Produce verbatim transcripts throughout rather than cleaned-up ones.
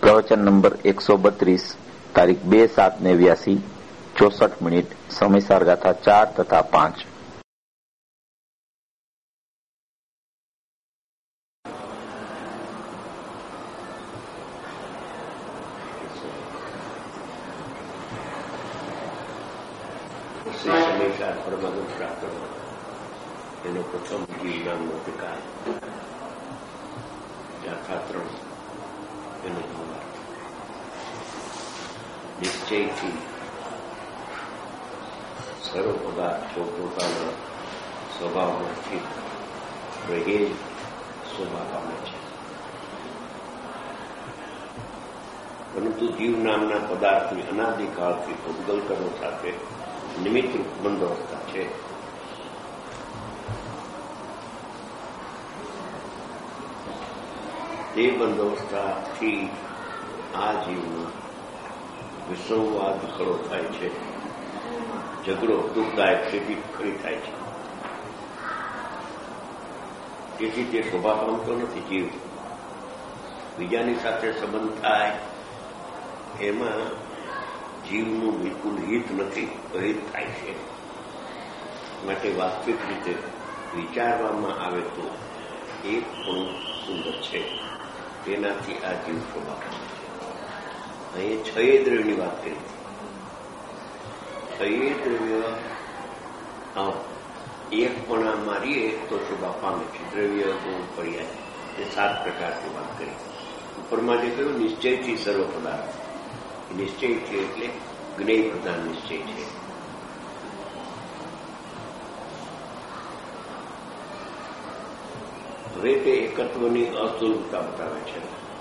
પ્રવચન નંબર એકસો બત્રીસ, તારીખ બે સાત નેવ્યાસી, ચોસઠ મિનિટ, સમયસાર ગાથા ચાર તથા પાંચ. એનો પ્રથમ નામનો અધિકાર ગાથા ત્રણ એનો નિશ્ચયથી સર્વ પદાર્થો પોતાના સ્વભાવમાં સ્થિત રહે સ્વભાવ પામે છે, પરંતુ જીવ નામના પદાર્થની અનાદિકાળથી ઉદ્ગલકરો સાથે નિમિત્તરૂપ બંધવસ્થા છે. તે બંધવસ્થાથી આ જીવનો વિસંવાદ ખડો થાય છે, ઝઘડો દુઃખદાયક સ્થિતિ ખડી થાય છે. તેથી તે શોભા પામતો નથી. જીવ બીજાની સાથે સંબંધ થાય એમાં જીવનું બિલકુલ હિત નથી, અહિત થાય છે. માટે વાસ્તવિક રીતે વિચારવામાં આવે તો એક પણ સુંદર છે, તેનાથી આ જીવ શોભા પામે છે. અહીં છ દ્રવ્યની વાત કરી. છ દ્રવ્ય એકપણા મારીએ તો શોભા પામે છે. દ્રવ્ય ગુણ પર્યાય એ સાત પ્રકારની વાત કરી. ઉપરમાં જે કહ્યું નિશ્ચયથી સર્વ પદાર્થ, નિશ્ચય છે એટલે જ્ઞેય પ્રધાન નિશ્ચય છે. હવે તે એકત્વની અસુલભતા બતાવે છે.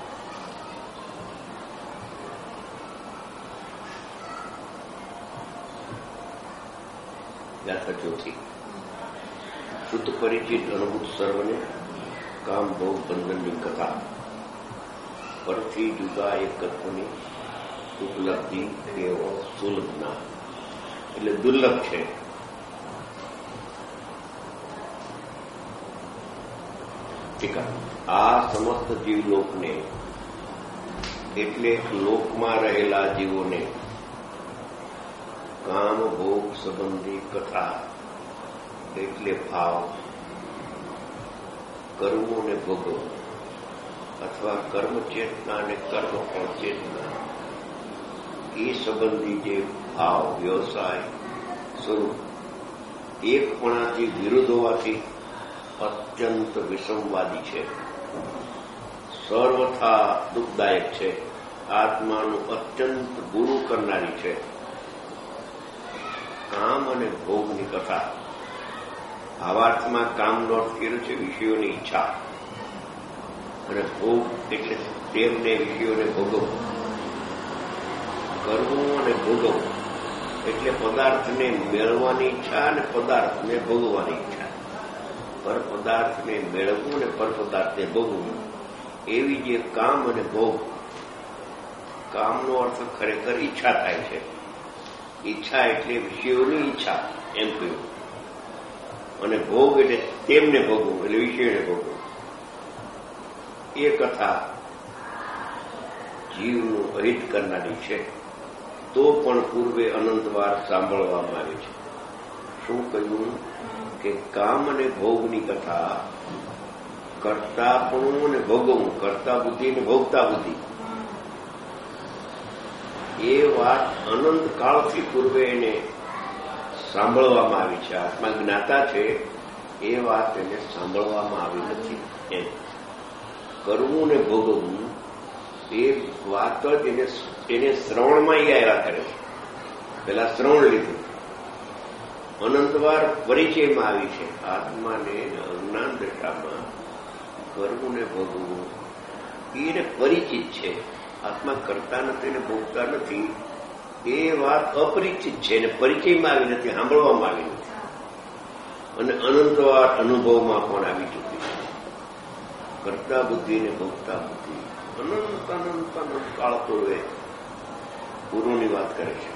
ગાથા ચોથી. શુદ્ધ પરિચિત અનુભૂત સર્વને કામ ભોગ બંધનની કથા પરથી જુદા એકત્વની ઉપલબ્ધિ એવો સુલભના એટલે દુર્લભ છે. આ સમસ્ત જીવલોકને એટલે લોકમાં રહેલા જીવોને કામ ભોગ સંબંધી કથા એટલે ભાવ, કર્મો ને ભોગવો અથવા કર્મ ચેતના અને કર્મ ફળ ચેતના એ સંબંધી જે ભાવ, વ્યવસાય, સ્વરૂપ એકપણાથી વિરુદ્ધ હોવાથી અત્યંત વિસંવાદી છે, સર્વથા દુઃખદાયક છે, આત્માનું અત્યંત ગુરુ કરનારી છે. કામ અને ભોગની કથા. ભાવાર્થમાં કામનો અર્થ કર્યો છે વિષયોની ઈચ્છા, અને ભોગ એટલે તેમને વિષયોને ભોગવવું. કરવું અને ભોગવવું એટલે પદાર્થને મેળવવાની ઈચ્છા અને પદાર્થને ભોગવવાની ઈચ્છા. પર પદાર્થને મેળવવું અને પર પદાર્થને ભોગવવું એવી જે કામ અને ભોગ. કામનો અર્થ ખરેખર ઈચ્છા થાય છે. ઈચ્છા એટલે વિષયોની ઈચ્છા એમ કહ્યું, અને ભોગ એટલે તેમને ભોગવું એટલે વિષયોને ભોગવું. એ કથા જીવનું અહિત કરનારી છે, તો પણ પૂર્વે અનંતવાર સાંભળવામાં આવી છે. શું કહ્યું કે કામ અને ભોગની કથા કર્તાપણું અને ભોગવવું, કર્તા બુદ્ધિ અને ભોગતા બુદ્ધિ, એ વાત અનંત કાળથી પૂર્વે એને સાંભળવામાં આવી છે. આત્મા જ્ઞાતા છે એ વાત એને સાંભળવામાં આવી નથી. એમ કરવું ને ભોગવવું એ વાત જ એને એને શ્રવણમાં આવ્યા કરે છે. પેલા શ્રવણ લીધું, અનંતવાર પરિચયમાં આવી છે. આત્માને અજ્ઞાન દશામાં કરવું ને ભોગવવું એને પરિચિત છે. આત્મા કરતા નથી ને ભોગતા નથી એ વાત અપરિચિત છે, અને પરિચયમાં આવી નથી, સાંભળવામાં આવી નથી, અને અનંતવાર અનુભવમાં પણ આવી ચૂકી છે. કરતા બુદ્ધિ ને ભોગતા બુદ્ધિ અનંત અનંત અનંત કાળ પૂર્વે પૂર્વની વાત કરે છે.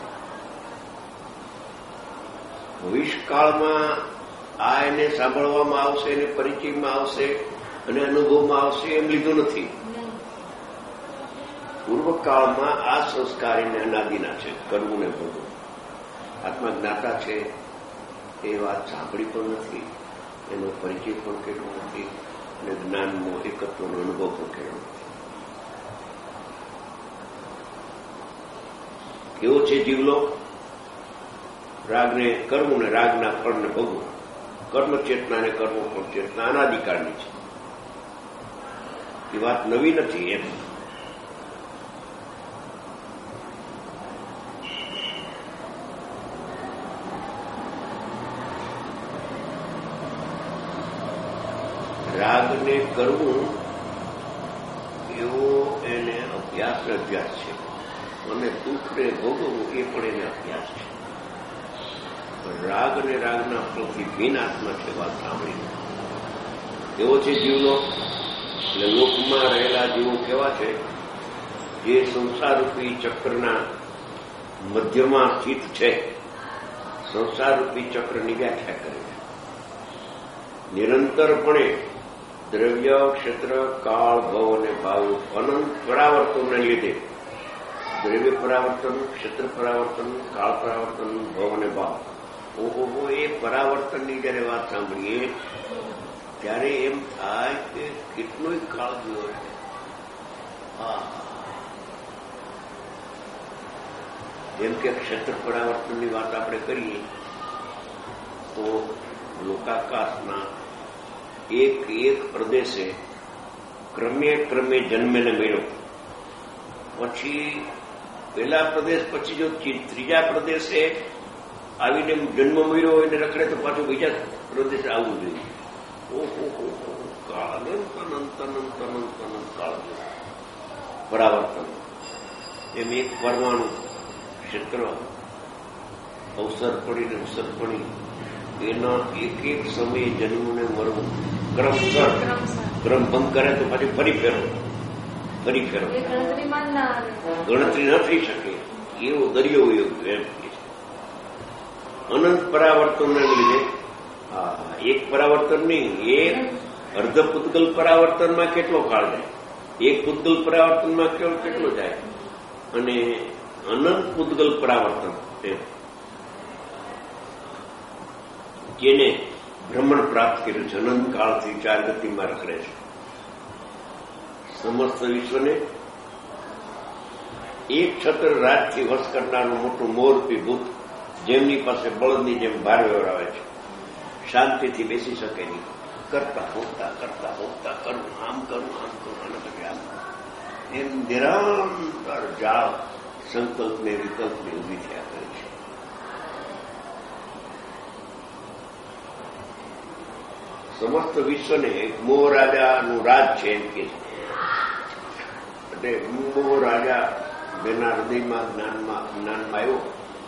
ભવિષ્યકાળમાં આ એને સાંભળવામાં આવશે, એને પરિચયમાં આવશે અને અનુભવમાં આવશે એમ લીધું નથી. પૂર્વકાળમાં આ સંસ્કાર એને અનાદિના છે, કરવું ને ભોગવું. આત્મા જ્ઞાતા છે એ વાત સાંભળી પણ નથી, એનો પરિચય પણ કેટલો નથી, અને જ્ઞાનનો એકત્વનો અનુભવ પણ કેટલો નથી. કેવો છે જીવલો? રાગને કરવું ને રાગના ફળને ભોગવું. કર્મ ચેતના ને કર્મ ફળ ચેતના અનાદિકાળની છે, એ વાત નવી નથી. એમ રાગને કરવું એવો એને અભ્યાસ અભ્યાસ છે, અને દુઃખને ભોગવવું એ પણ એને અભ્યાસ છે. રાગ અને રાગના ફળથી ભિન્ન આત્મા છે, વાત સાંભળી. એવો છે જીવનો. એટલે લોકમાં રહેલા જીવો કેવા છે? જે સંસારરૂપી ચક્રના મધ્યમાં સ્થિત છે, સંસારરૂપી ચક્રની વ્યાખ્યા કરે છે. નિરંતરપણે દ્રવ્ય, ક્ષેત્ર, કાળ, ભવ અને ભાવ અનંત પરાવર્તનને લીધે દ્રવ્ય પરાવર્તન, ક્ષેત્ર પરાવર્તન, કાળ પરાવર્તન, ભવ અને ભાવ, ઓહો, એ પરાવર્તનની જયારે વાત સાંભળીએ ત્યારે એમ થાય કે કેટલોય કાળ ગયો છે. હા, જેમ કે ક્ષેત્ર પરાવર્તનની વાત આપણે કરીએ તો લોકાકાશના એક એક પ્રદેશે ક્રમે ક્રમે જન્મેને મળ્યો, પછી પહેલા પ્રદેશ પછી જો ત્રીજા પ્રદેશે આવીને જન્મ મળ્યો હોય ને રખડે તો પાછું બીજા પ્રદેશે આવવું જોઈએ. ઓહો, કાળ અનંત અનંત અનંત અનંત અનંત કાળ પરાવર્તન. એમ એક પરમાણુ ક્ષેત્ર અવસર પડીને અવસર પડી એના એક એક સમયે જન્મને મરવું ક્રમસર ક્રમ ભંગ કરે તો પછી ફરી ફેરો ફરી ફેરો ગણતરી ન થઈ શકે એવો દરિયો એમ અનંત પરાવર્તનને લીધે. એક પરાવર્તન નહીં, એક અર્ધ પૂતગલ પરાવર્તનમાં કેટલો કાળ જાય, એક પૂતગલ પરાવર્તનમાં કેટલો જાય, અને અનંત પૂતગલ પરાવર્તન જેને બ્રહ્મણ પ્રાપ્ત કર્યું છે, અનંત કાળથી ચાર ગતિમાં રખડે છે. સમસ્ત વિશ્વને એક છત્ર રાજથી વશ કરનારું મોટું મોરપી ભૂત, જેમની પાસે બળદની જેમ ભાર વ્યવહાવે છે, શાંતિથી બેસી શકે નહીં. કરતા હોતા કરતા હોતા કરવું, આમ કરવું, આમ કરવું, અને પછી આમ એમ નિરંતર જાળ સંકલ્પને વિકલ્પને ઉભી થયા કરે છે. સમસ્ત વિશ્વને એક મોહ રાજાનું રાજ છે એમ કે છે. એટલે મોહ રાજા જેના હૃદયમાં જ્ઞાનમાં જ્ઞાનમાં આવ્યો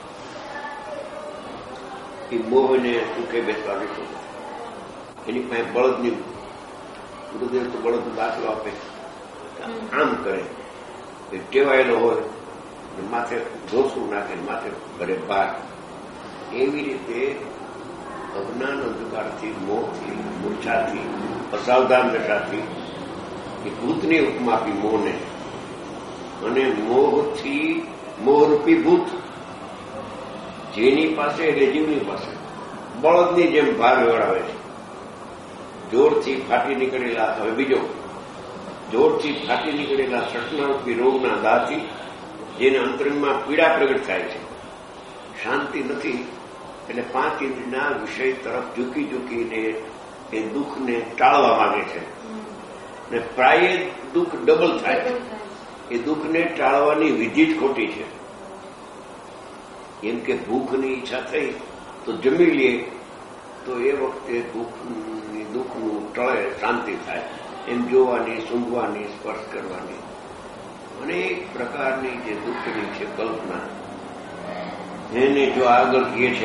એ મોહને સુખે બેસવા દેતો. એની પાસે બળદની ગુરુદેવ તો બળદ દાખલો આપે, આમ કરે, ટેવાયેલો હોય, માથે જોશું નાખે, માથે ભરે બાર. એવી રીતે અજ્ઞાન અંધકારથી, મોહથી, મૂર્છાથી, અસાવધાન દશાથી એ ભૂતની ઉપમા આપી મોહને, અને મોહથી મોહરૂપી ભૂત જેની પાસે રેજીવની પાસે બળદની જેમ ભાર વ્યવહાવે છે. જોરથી ફાટી નીકળેલા, હવે બીજો જોરથી ફાટી નીકળેલા સટનારૂપી રોગના દાથી જેને અંતરંગમાં પીડા પ્રગટ થાય છે, શાંતિ નથી, એટલે પાંચ ઇન્દ્રિયના વિષય તરફ ઝૂકી ઝૂકીને એ દુઃખને ટાળવા માંગે છે, અને પ્રાય દુઃખ ડબલ થાય છે. એ દુઃખને ટાળવાની વિધિ જ ખોટી છે. એમ કે ભૂખની ઈચ્છા થઈ તો જમી લે તો એ વખતે ભૂખની દુઃખનું ટળે, શાંતિ થાય. એમ જોવાની, સૂંઘવાની, સ્પર્શ કરવાની અનેક પ્રકારની જે દુઃખની છે કલ્પના, એને જો આગળ કહે છે.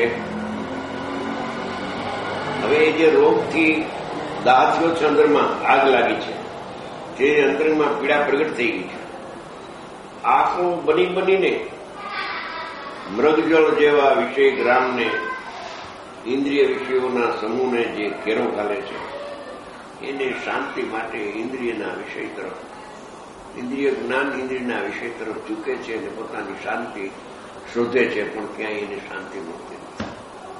હવે જે રોગથી દાહ થયો છે, અંદરમાં આગ લાગી છે, જે અંતરમાં પીડા પ્રગટ થઈ ગઈ છે, આંખો બની બનીને મૃગજળ જેવા વિષય ગ્રામને, ઇન્દ્રિય વિષયોના સમૂહને જે ઘેરો ઘાલે છે, એને શાંતિ માટે ઇન્દ્રિયના વિષય તરફ ઇન્દ્રિય જ્ઞાન ઇન્દ્રિયના વિષય તરફ ઝૂકે છે અને પોતાની શાંતિ શોધે છે, પણ ક્યાંય એને શાંતિ મળતી નથી.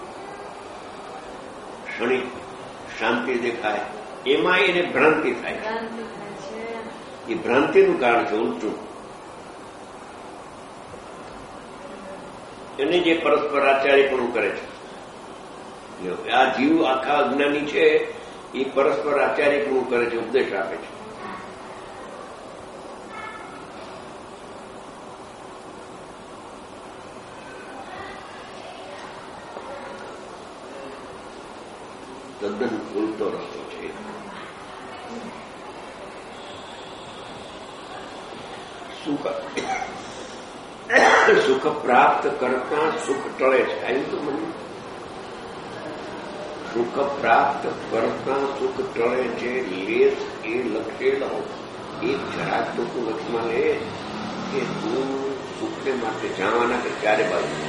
ક્ષણિક શાંતિ દેખાય એમાં એને ભ્રાંતિ થાય છે. એ ભ્રાંતિનું કારણ છે ઉલટું. એને જે પરસ્પર આચાર્યપણું કરે છે, આ જીવ આખા અજ્ઞાની છે, એ પરસ્પર આચાર્યપણું કરે છે, ઉપદેશ આપે છે. તદ્દન ઉલટો રસ્તો છે. સુખ સુખ પ્રાપ્ત કરતા સુખ ટળે છે. આવ્યું તો મને સુખ પ્રાપ્ત કરતા સુખ ટળે છે. લેસ એ લક્ષ્ય લો, એક જરાક તો તું લક્ષમાં લે કે તું સુખને માટે જાણવાના કે ચારે બાજુ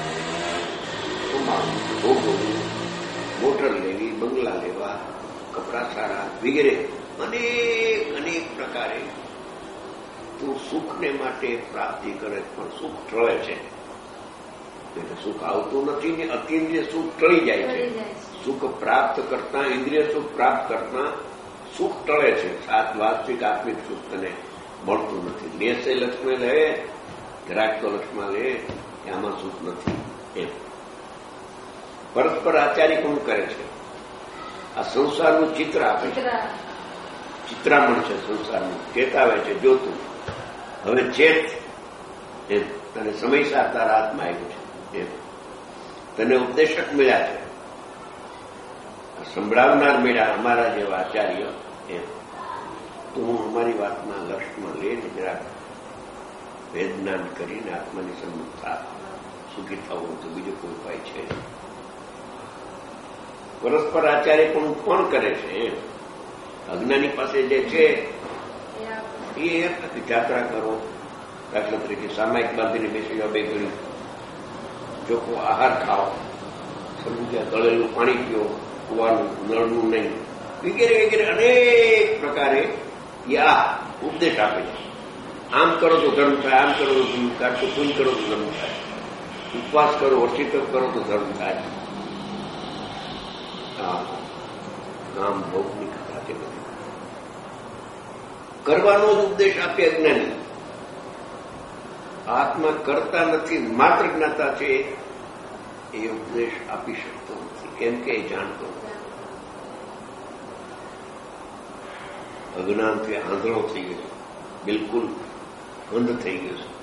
ભોગવવું, મોટર લેવી, બંગલા લેવા, કપડા સારા વગેરે અનેક અનેક પ્રકારે તું સુખને માટે પ્રાપ્તિ કરે, પણ સુખ ટળે છે. એટલે સુખ આવતું નથી ને અતિન્દ્રિય સુખ ટળી જાય છે. સુખ પ્રાપ્ત કરતા, ઇન્દ્રિય સુખ પ્રાપ્ત કરતા સુખ ટળે છે. સાત વાસ્તવિક આત્મિક સુખ તને મળતું નથી. લેશે લક્ષ્મી લે, જરાક તો લક્ષ્મણ લે, આમાં સુખ નથી. એમ પરસ્પર આચાર્ય કોણ કરે છે? આ સંસારનું ચિત્ર આપે છે, ચિત્રામણ છે સંસારનું, ચેતાવે છે. જોતું હવે ચેત, એમ તને સમયસર તારા હાથમાં આવ્યું છે, એમ તને ઉપદેશક મળ્યા છે, સંભળાવનાર મળ્યા અમારા જેવા આચાર્ય. એમ તો હું અમારી વાતમાં લક્ષ્યમાં લે જ જરાક વેદનાન કરીને આત્માની સન્મુખ થા. સુખી થવું તો બીજો કોઈ ઉપાય છે. પરસ્પર આચાર્ય પણ કોણ કરે છે? એમ અજ્ઞાની પાસે જે છે એ યાત્રા કરો, દાખલા તરીકે સામાયિક બાંધીને બેસી જાઓ, બે ઘડી ચોખ્ખો આહાર ખાઓ, સમજ્યા, તળેલું પાણી પીઓ, કુવાનું નળનું નહીં, વગેરે વગેરે અનેક પ્રકારે આ ઉપદેશ આપે છે. આમ કરો તો ધર્મ થાય, આમ કરો તો ધર્મ થાય, તો પૂન કરો તો ધર્મ થાય, ઉપવાસ કરો, વર્ષિત કરો તો ધર્મ થાય. કામ ભોગની કથા છે. કરવાનો જ ઉપદેશ આપે અજ્ઞાની. આત્મા કરતા નથી, માત્ર જ્ઞાતા છે, એ ઉપદેશ આપી શકતો નથી, કેમ કે એ જાણતો નથી. અજ્ઞાનથી આંધળો થઈ ગયો, બિલકુલ અંધ થઈ ગયો છે.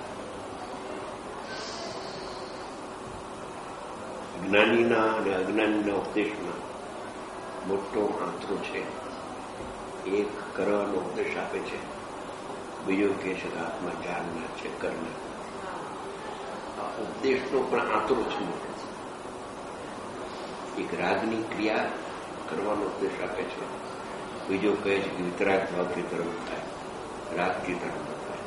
જ્ઞાનીના અને અજ્ઞાનીના ઉપદેશમાં મોટો આંતરો છે. એક કરવાનો ઉપદેશ આપે છે, બીજો કે છે આત્મા જાણનાર છે, કરનાર. આ ઉપદેશનો પણ આંતરો છે મોટો. એક રાગની ક્રિયા કરવાનો ઉપદેશ આપે છે, બીજો કહે છે કે વિતરાગ ભાવથી ધર્મ થાય, રાગથી ધર્મ થાય.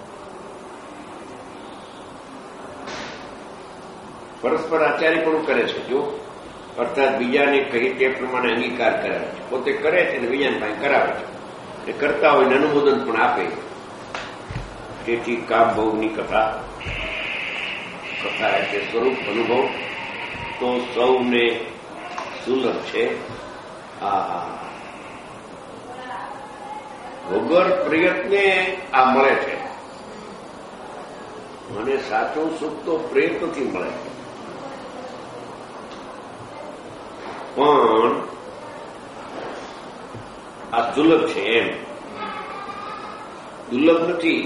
પરસ્પર આચાર્ય પણ કરે છે. જો અર્થાત બીજાને કહી તે પ્રમાણે અંગીકાર કરાવે છે, પોતે કરે છે અને બીજાને પાસે કરાવે છે, એ કરતા હોય અનુમોદન પણ આપે. તેથી કામ ભોગની કથા કથા એટલે સ્વરૂપ અનુભવ તો સૌને સુલભ છે. આ વગર પ્રયત્ને આ મળે છે. મને સાચું સુખ તો પ્રયત્નથી મળે છે, પણ આ દુર્લભ છે. એમ દુર્લભ નથી.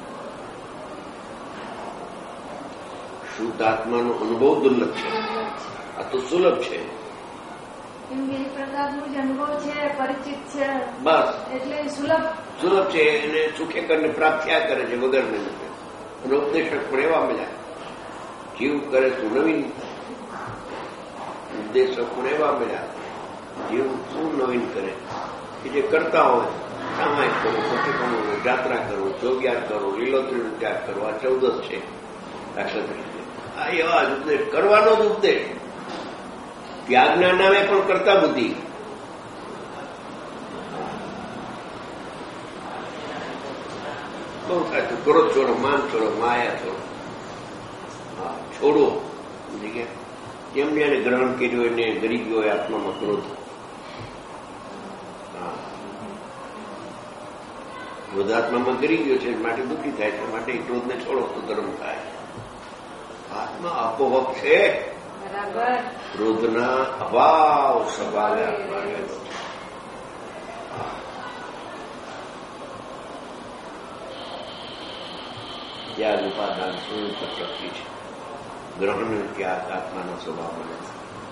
શુદ્ધ આત્માનો અનુભવ દુર્લભ છે, આ તો સુલભ છે. બસ એટલે સુલભ સુલભ છે. એને સુખે કરીને પ્રાપ્ત થયા કરે છે વગર ને. અને ઉપદેશક પણ એવા મળ્યા, જીવ કરે તું નવીન. ઉપદેશક પણ એવા મળ્યા, જીવ શું નવીન કરે કે જે કરતા હોય. સામાયિક કરો, પ્રતિક્રમણ, જાત્રા કરો, ચોગ્યાર કરો, લીલોતરીનો ત્યાગ કરો, આ ચૌદસ છે દાખલા તરીકે. આ એવા જ ઉપદેશ, કરવાનો જ ઉપદેશ. ત્યાગના નામે પણ કરતા બુદ્ધિ. બહુ થાય તો ક્રોધ છોડો, માન છોડો, માયા છોડો. હા, છોડો. જેમને એને ગ્રહણ કર્યું એને ગરી ગયો હોય આત્મામાં ક્રોધ. હા, ક્રોધ આત્મામાં ગરી ગયો છે માટે દુઃખી થાય છે, માટે ક્રોધને છોડો તો ધર્મ થાય. આત્મા અપોહક છે, ક્રોધના અભાવ સ્વભાવે આત્મા રહેલો છે. ત્યાગ ઉપાદાન શૂન્ય પ્રકૃતિ છે. ગ્રહણ ત્યાગ આત્માના સ્વભાવમાં નથી.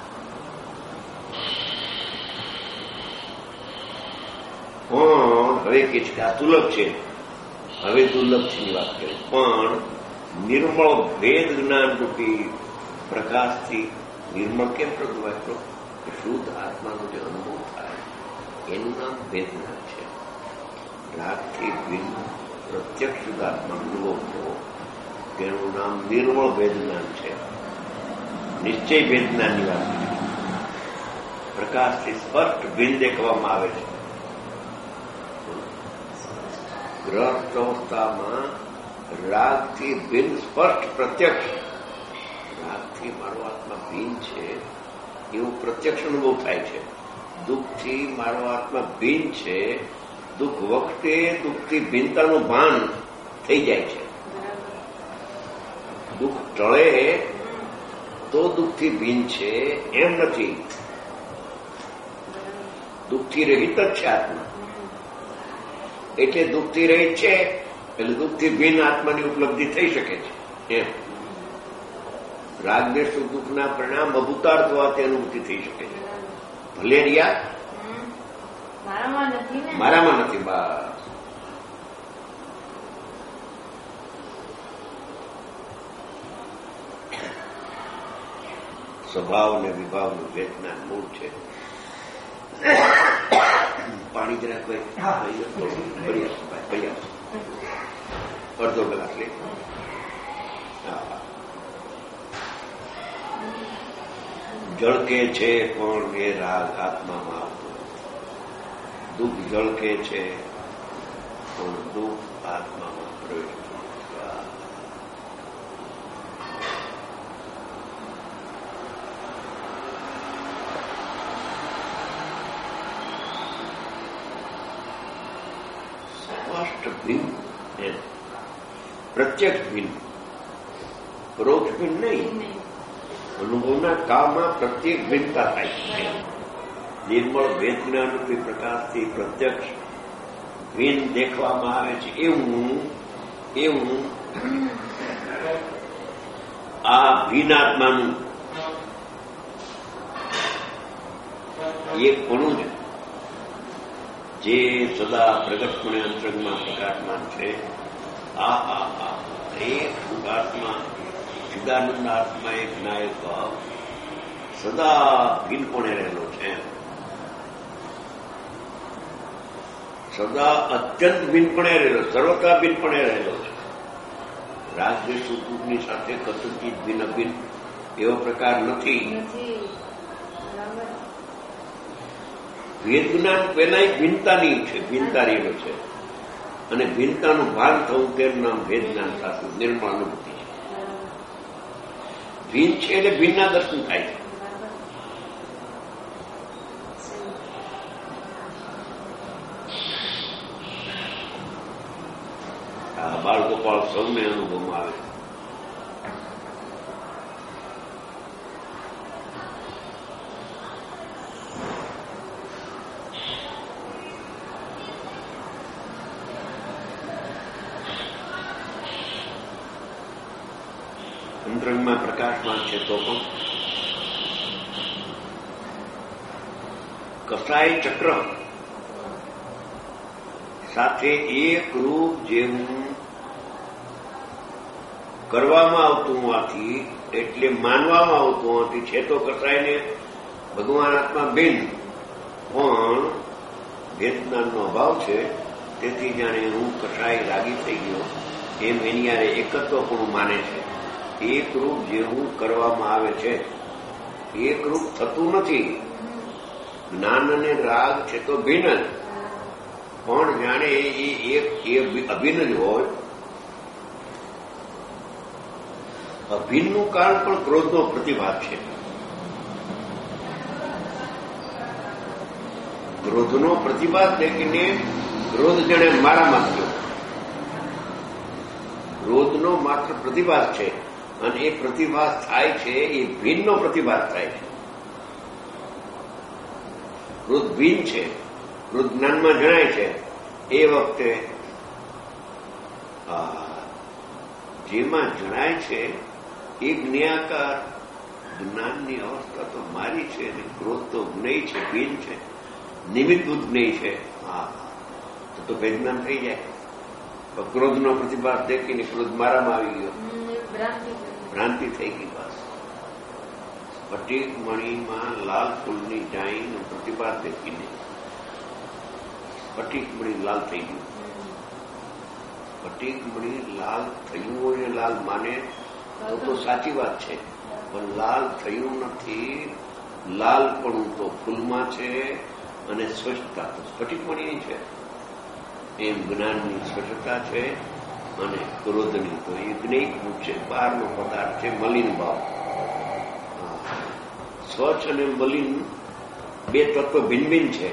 પણ હવે કે છે કે આ દુર્લભ છે, હવે દુર્લભ છે ની વાત કરી, પણ નિર્મળ ભેદ જ્ઞાન રૂપી પ્રકાશથી નિર્મળ કેમ પ્રગવાય તો શુદ્ધ આત્માનો જે અનુભવ થાય એનું નામ ભેદ જ્ઞાન છે. રાગથી ભિન્ન પ્રત્યક્ષ શુદ્ધ આત્મા અનુભવ થયો તેનું નામ નિર્મળ ભેદ જ્ઞાન છે. નિશ્ચય ભેદ જ્ઞાનની વાત કરી. પ્રકાશથી સ્પષ્ટ ભિન્ન દેખવામાં આવે છે. ગ્રસ્ત અવસ્થામાં રાગથી ભિન્ન સ્પષ્ટ પ્રત્યક્ષ, રાગથી મારો આત્મા ભિન્ન છે એવું પ્રત્યક્ષ અનુભવ થાય છે. દુઃખથી મારો આત્મા ભિન્ન છે, દુઃખ વખતે દુઃખથી ભિન્નતાનું ભાન થઈ જાય છે. દુઃખ ટળે તો દુઃખથી ભિન્ન છે એમ નથી. દુઃખથી રહિત જ છે આત્મા, એટલે દુઃખથી રહિત છે એટલે દુઃખથી ભિન્ન આત્માની ઉપલબ્ધિ થઈ શકે છે. એમ રાગદ્વેષ દુઃખના પરિણામ અભૂતાર્થ હોવાથી અનુભૂતિ થઈ શકે છે. ભલે રિયા મારામાં નથી. બસ સ્વભાવ ને વિભાવનું વેદના મૂળ છે. પાણી જરાક અડધો કલાક લે. જળકે છે પણ એ રાગ આત્મામાં આવતો. દુઃખ જળકે છે પણ દુઃખ આત્મામાં પ્રવેશ. ભિન્ન પ્રત્યક્ષ ભિન્ન, પરોક્ષ ભિન્ન નહીં. અનુભવના કામમાં પ્રત્યેક ભિન્નતા થાય છે. નિર્મળ ભેદ જ્ઞાનરૂપી પ્રકાશથી પ્રત્યક્ષ ભિન્ન દેખવામાં આવે છે. એવું એવું આ ભિન્નાત્માનું એક પણ જ જે સદા પ્રગટપણે અંતરંગમાં પ્રકાશમાન છે. આ આ આ એક શુદ્ધાત્મા, ચિદાનંદ આત્મા, એક નાયક ભાવ સદા ભિન્નપણે રહેલો છે. સદા અત્યંત ભિન્નપણે રહેલો, સર્વતા ભિન્નપણે રહેલો છે. રાજદ્વેષ સુખની સાથે કસુચિત ભિન્ન ભિન્ન એવો પ્રકાર નથી. ભેદ જ્ઞાન પહેલા ભિન્નતાની છે, ભિન્નતા રહેલો છે અને ભિન્નતાનું ભાન થવું તેનું નામ ભેદ જ્ઞાન થતું નિર્મળ અનુભૂતિ છે. ભિન્ન છે એટલે ભિન્નના દર્શન થાય છે. આ બાળગોપાળ સૌને અનુભવમાં આવે. અંતરંગમાં પ્રકાશમાન છે તો પણ કસાય ચક્ર સાથે એક રૂપ જેવું કરવામાં આવતું હોવાથી, એટલે માનવામાં આવતું હોવાથી છે તો કસાયને ભગવાન આત્મા ભિન્ન, પણ ભેદજ્ઞાનનો અભાવ છે. તેથી જાણે હું કસાય રાગી થઈ ગયો એમ એની યારે એકત્વ પણ માને છે. એક રૂપ જેવું કરવામાં આવે છે, એક રૂપ થતું નથી. જ્ઞાન અને રાગ છે તો ભિન્ન જ, પણ જાણે એ એક અભિન્ન જ હોય અભિન્નનું કારણ પણ ક્રોધનો પ્રતિભાત છે. ક્રોધનો પ્રતિભાત દેખીને ક્રોધ જણે મારામાં થયો. ક્રોધનો માત્ર પ્રતિભાસ છે અને એ પ્રતિભાસ થાય છે એ ભિન્નનો પ્રતિભાસ થાય છે. ક્રોધ ભિન્ન છે, ક્રોધ જ્ઞાનમાં જણાય છે. એ વખતે જેમાં જણાય છે એ જ્ઞાકાર જ્ઞાનની અવસ્થા તો મારી છે અને ક્રોધ તો જ્ઞેય છે, ભિન્ન છે, નિમિત્તભૂત જ્ઞેય છે. હા, તો ભેજ્ઞાન થઈ જાય. ક્રોધનો પ્રતિભાસ દેખીને ક્રોધ મારામાં આવી ગયો, ભ્રાંતિ થઈ ગઈ. બસ સ્ફટિક મણીમાં લાલ ફૂલની ડાળીનો પ્રતિભાસ દેખીને સ્ફટિક મણી લાલ થઈ ગયું. સ્ફટિક મણી લાલ થયું હોય લાલ માને તો સાચી વાત છે, પણ લાલ થયું નથી. લાલપણું તો ફૂલમાં છે અને સ્વચ્છતા તો સ્ફટિક મણીની છે. એમ જ્ઞાનની સ્વચ્છતા છે અને ક્રોધની તો એ જ્ઞેયભૂત છે, બહારનો પદાર્થ છે, મલિન ભાવ. સ્વચ્છ અને મલિન બે તત્વ ભિન્ન ભિન્ન છે.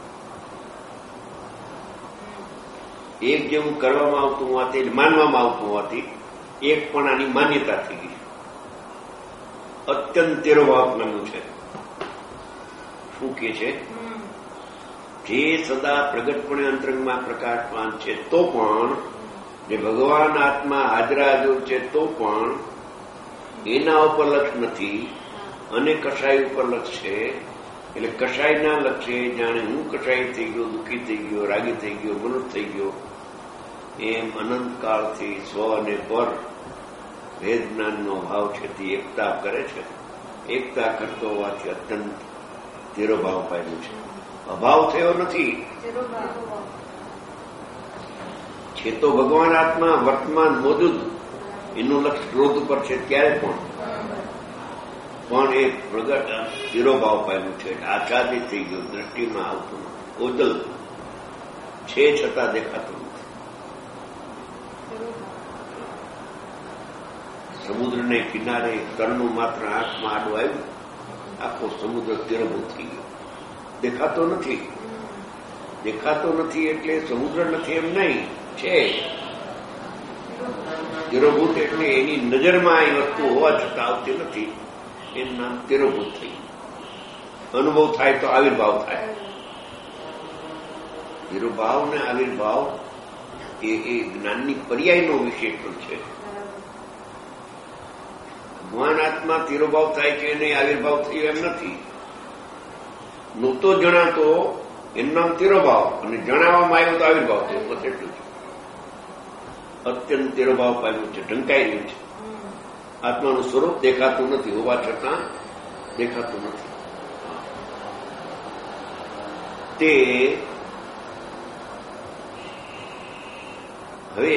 એક જેવું કરવામાં આવતું હોવાથી, માનવામાં આવતું હોવાથી એક પણ આની માન્યતા થઈ ગઈ. અત્યંત તેરોભાવનું છે. શું કે છે? જે સદા પ્રગટપણે અંતરંગમાં પ્રકાશમાન છે તો પણ, જે ભગવાન આત્મા હાજરાજર છે તો પણ એના ઉપર લક્ષ નથી અને કષાય ઉપર લક્ષ છે. એટલે કષાયના લક્ષે જાણે હું કષાય થઈ ગયો, દુઃખી થઈ ગયો, રાગી થઈ ગયો, મનુષ્ય થઈ ગયો, એમ અનંતકાળથી સ્વ અને પર ભેદ જ્ઞાનનો ભાવ છે તે એકતા કરે છે. એકતા કરતો હોવાથી અત્યંત તેરો ભાવ પામ્યું છે. અભાવ થયો નથી. છે તો ભગવાન આત્મા વર્તમાન મોજૂદ, એનું લક્ષ ક્રોધ ઉપર છે ત્યારે પણ પણ એ પ્રગટ તિરોભાવ પામ્યું છે. આચ્છાદિત થઈ ગયું, દ્રષ્ટિમાં આવતું નથી. ઓદલ છે છતાં દેખાતું નથી. સમુદ્રને કિનારે તરનું માત્ર આંખમાં આડું આવ્યું, આખો સમુદ્ર તિરોભૂત થઈ ગયો. દેખાતો નથી. દેખાતો નથી એટલે સમુદ્ર નથી એમ નહીં, છે. તિરોભૂત એટલે એની નજરમાં એ વસ્તુ હોવા છતાં આવતી નથી. એનું નામ તિરોભૂત થઈ ગયું. અનુભવ થાય તો આવિર્ભાવ થાય. તિરોભાવ ને આવિર્ભાવ એ એ જ્ઞાનની પર્યાયનો વિશેષણ છે. ભગવાન આત્મા તિરોભાવ થાય છે અને આવિર્ભાવ થયો એમ નથી. નહોતો જણાતો એનું નામ તિરોભાવ, અને જણાવવામાં આવ્યો તો આવિર્ભાવ થયો. બસ એટલું છે. અત્યંત તિરોભાવ પામ્યું છે, ઢંકાઈ રહ્યું છે. આત્માનું સ્વરૂપ દેખાતું નથી, હોવા છતાં દેખાતું નથી. તે હવે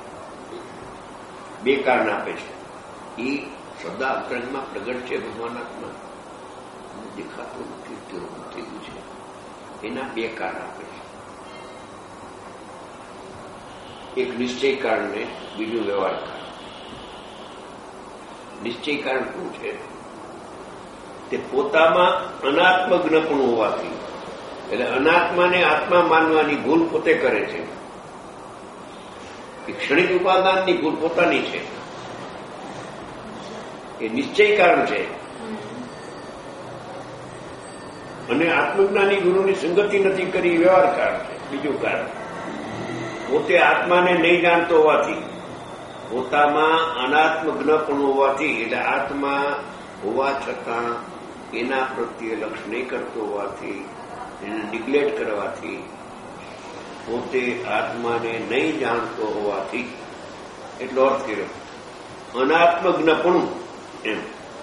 બે કારણ આપે છે. એ સદા અંતરંગમાં પ્રગટ છે ભગવાન આત્મા, દેખાતું નથી, તિરોભૂત થઈ ગયું છે. એના બે કારણ આપે છે. એક નિશ્ચય કારણ ને બીજું વ્યવહાર કારણ. નિશ્ચય કારણ શું છે? તે પોતામાં અનાત્મજ્ઞપણું હોવાથી, એટલે અનાત્માને આત્મા માનવાની ભૂલ પોતે કરે છે. એ ક્ષણિક ઉપાદાનની ભૂલ પોતાની છે. એ નિશ્ચય કારણ છે. અને આત્મજ્ઞાની ગુરુની સંગતિ નથી કરી, વ્યવહાર કારણ છે. બીજું કારણ, પોતે આત્માને નહીં જાણતો હોવાથી, પોતામાં અનાત્મજ્ઞપણું હોવાથી, એટલે આત્મા હોવા છતાં એના પ્રત્યે લક્ષ નહીં કરતો હોવાથી, એને નિગ્લેક્ટ કરવાથી, પોતે આત્માને નહીં જાણતો હોવાથી, એટલો અર્થ કર્યો અનાત્મજ્ઞપણું. એમ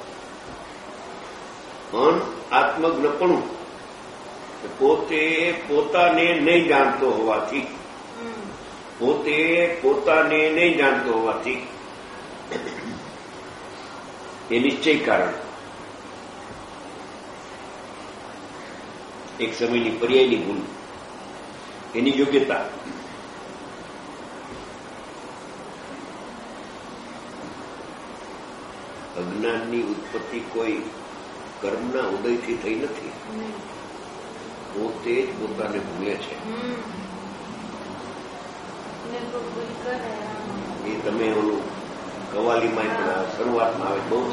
અનાત્મજ્ઞપણું પોતે પોતાને નહીં જાણતો હોવાથી, પોતે પોતાને નહીં જાણતો હોવાથી એ નિશ્ચય કારણ. એક સમયની પર્યાયની ભૂલ, એની યોગ્યતા. અજ્ઞાનની ઉત્પત્તિ કોઈ કર્મના ઉદયથી થઈ નથી. પોતે જ પોતાને ભૂલે છે. એ તમે ઓલું કવાલીમાં શરૂઆતમાં આવે બહુ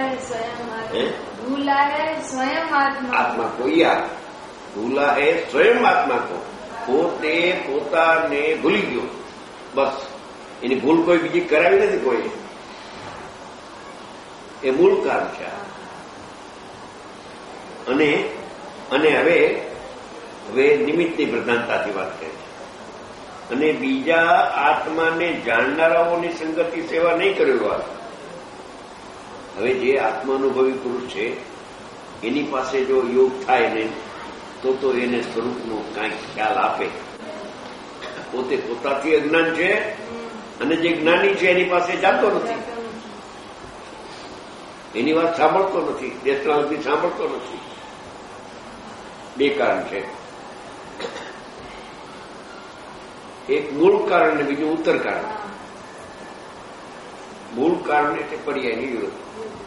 સારું આત્મા કોઈ આ ભૂલા હે સ્વયં આત્મા કો. પોતે પોતાને ભૂલી ગયો. બસ એની ભૂલ કોઈ બીજી કરાવી નથી કોઈ. એ મૂળ કારણ છે. અને અને હવે હવે નિમિત્તની પ્રધાનતાથી વાત કરે છે. અને બીજા આત્માને જાણનારાઓની સંગતિ સેવા નહીં કર્યો. હવે જે આત્માનુભવી પુરુષ છે એની પાસે જો યોગ થાય નહીં તો તો એને સ્વરૂપનો કાંઈક ખ્યાલ આપે. પોતે પોતાથી અજ્ઞાન છે અને જે જ્ઞાની છે એની પાસે જાતો નથી. એની વાત સાંભળતો નથી. દેશના સુધી સાંભળતો નથી. બે કારણ છે. એક મૂળ કારણ ને બીજું ઉત્તર કારણ. મૂળ કારણ એટલે પર્યાયની વિરોધ.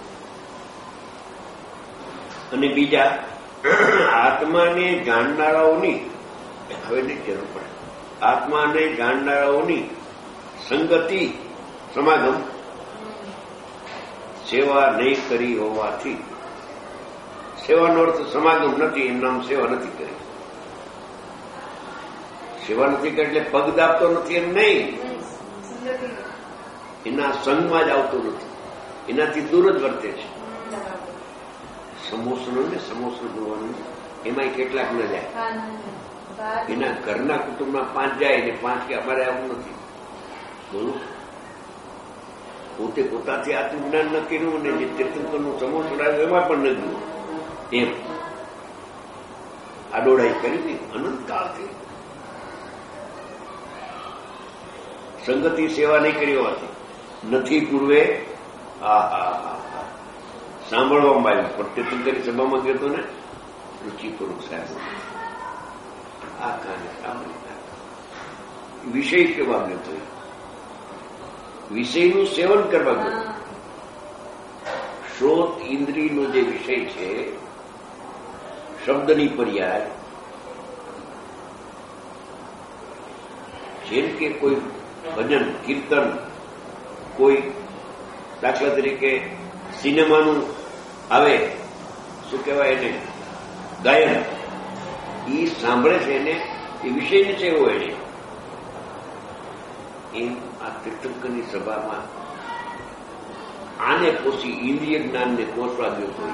અને બીજા આત્માને જાણનારાઓની હવે જરૂર પડે. આત્માને જાણનારાઓની સંગતિ સમાગમ સેવા નહીં કરી હોવાથી. સેવાનો અર્થ સમાગમ નથી. એમ નામ સેવા નથી કરી. સેવા નથી કરી એટલે પગ દાબતો નથી એમ નહીં. એના સંગમાં જ આવતો નથી. એનાથી દૂર જ વર્તે છે. સમોસનો ને સમોસો જોવાનું એમાં કેટલાક ન જાય. એના ઘરના કુટુંબમાં પાંચ જાય ને પાંચ કે અમારે આવું નથી. બોલું પોતે પોતાથી આત્મજ્ઞાન ન કર્યું ને જે તીર્થંકરનું સમોસો આવ્યો એમાં પણ ન ગયું. એમ આડોડાઈ કરી હતી અનંતકાળથી. સંગતિ સેવા નહીં કરી હોવાથી નથી પૂર્વે આ હા સાંભળવામાં આવ્યું. પણ તીર્થંકરી સભામાં ગયો હતો ને રુચિપૂર્વક સાહેબ આ કાને સાંભળી વિષય કેવા ગયો હતો. વિષયનું સેવન કરવા ગયો. શ્રોત ઇન્દ્રિયનો જે વિષય છે શબ્દની પર્યાય, જેમ કે કોઈ ભજન કીર્તન, કોઈ દાખલા તરીકે સિનેમાનું આવે શું કહેવાય એને ગાયન, એ સાંભળે છે એને એ વિષયને છે એવો એને. એમ આ તીર્થંકરની સભામાં આને પોષી ઇન્દ્રિય જ્ઞાનને પોષવા ગયો હોય.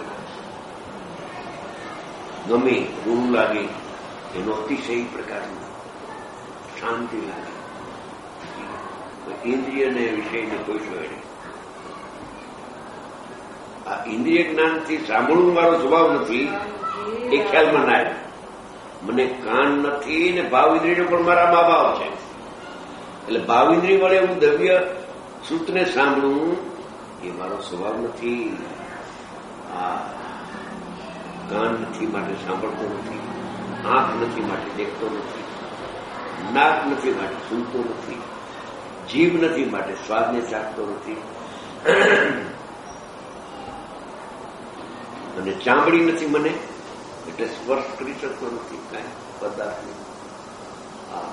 ગમે ગુરુ લાગે એનો અતિશય પ્રકારનો શાંતિ લાગે. ઇન્દ્રિયને વિષયને પોષો એને. આ ઇન્દ્રિય જ્ઞાનથી સાંભળવું મારો સ્વભાવ નથી એ ખ્યાલમાં ના આવ્યો. મને કાન નથી ને ભાવ ઇન્દ્રિયનો પણ મારા મા બાપ છે. એટલે ભાવ ઇન્દ્રિય વડે હું દ્રવ્ય સૂત્રને સાંભળવું એ મારો સ્વભાવ નથી. આ કાન નથી માટે સાંભળતો નથી, આંખ નથી માટે દેખતો નથી, નાક નથી માટે સુનતો નથી, જીભ નથી માટે સ્વાદને ચાખતો નથી, અને ચામડી નથી મને એટલે સ્પર્શ કરી શકતો નથી કાંઈ પદાર્થ. આ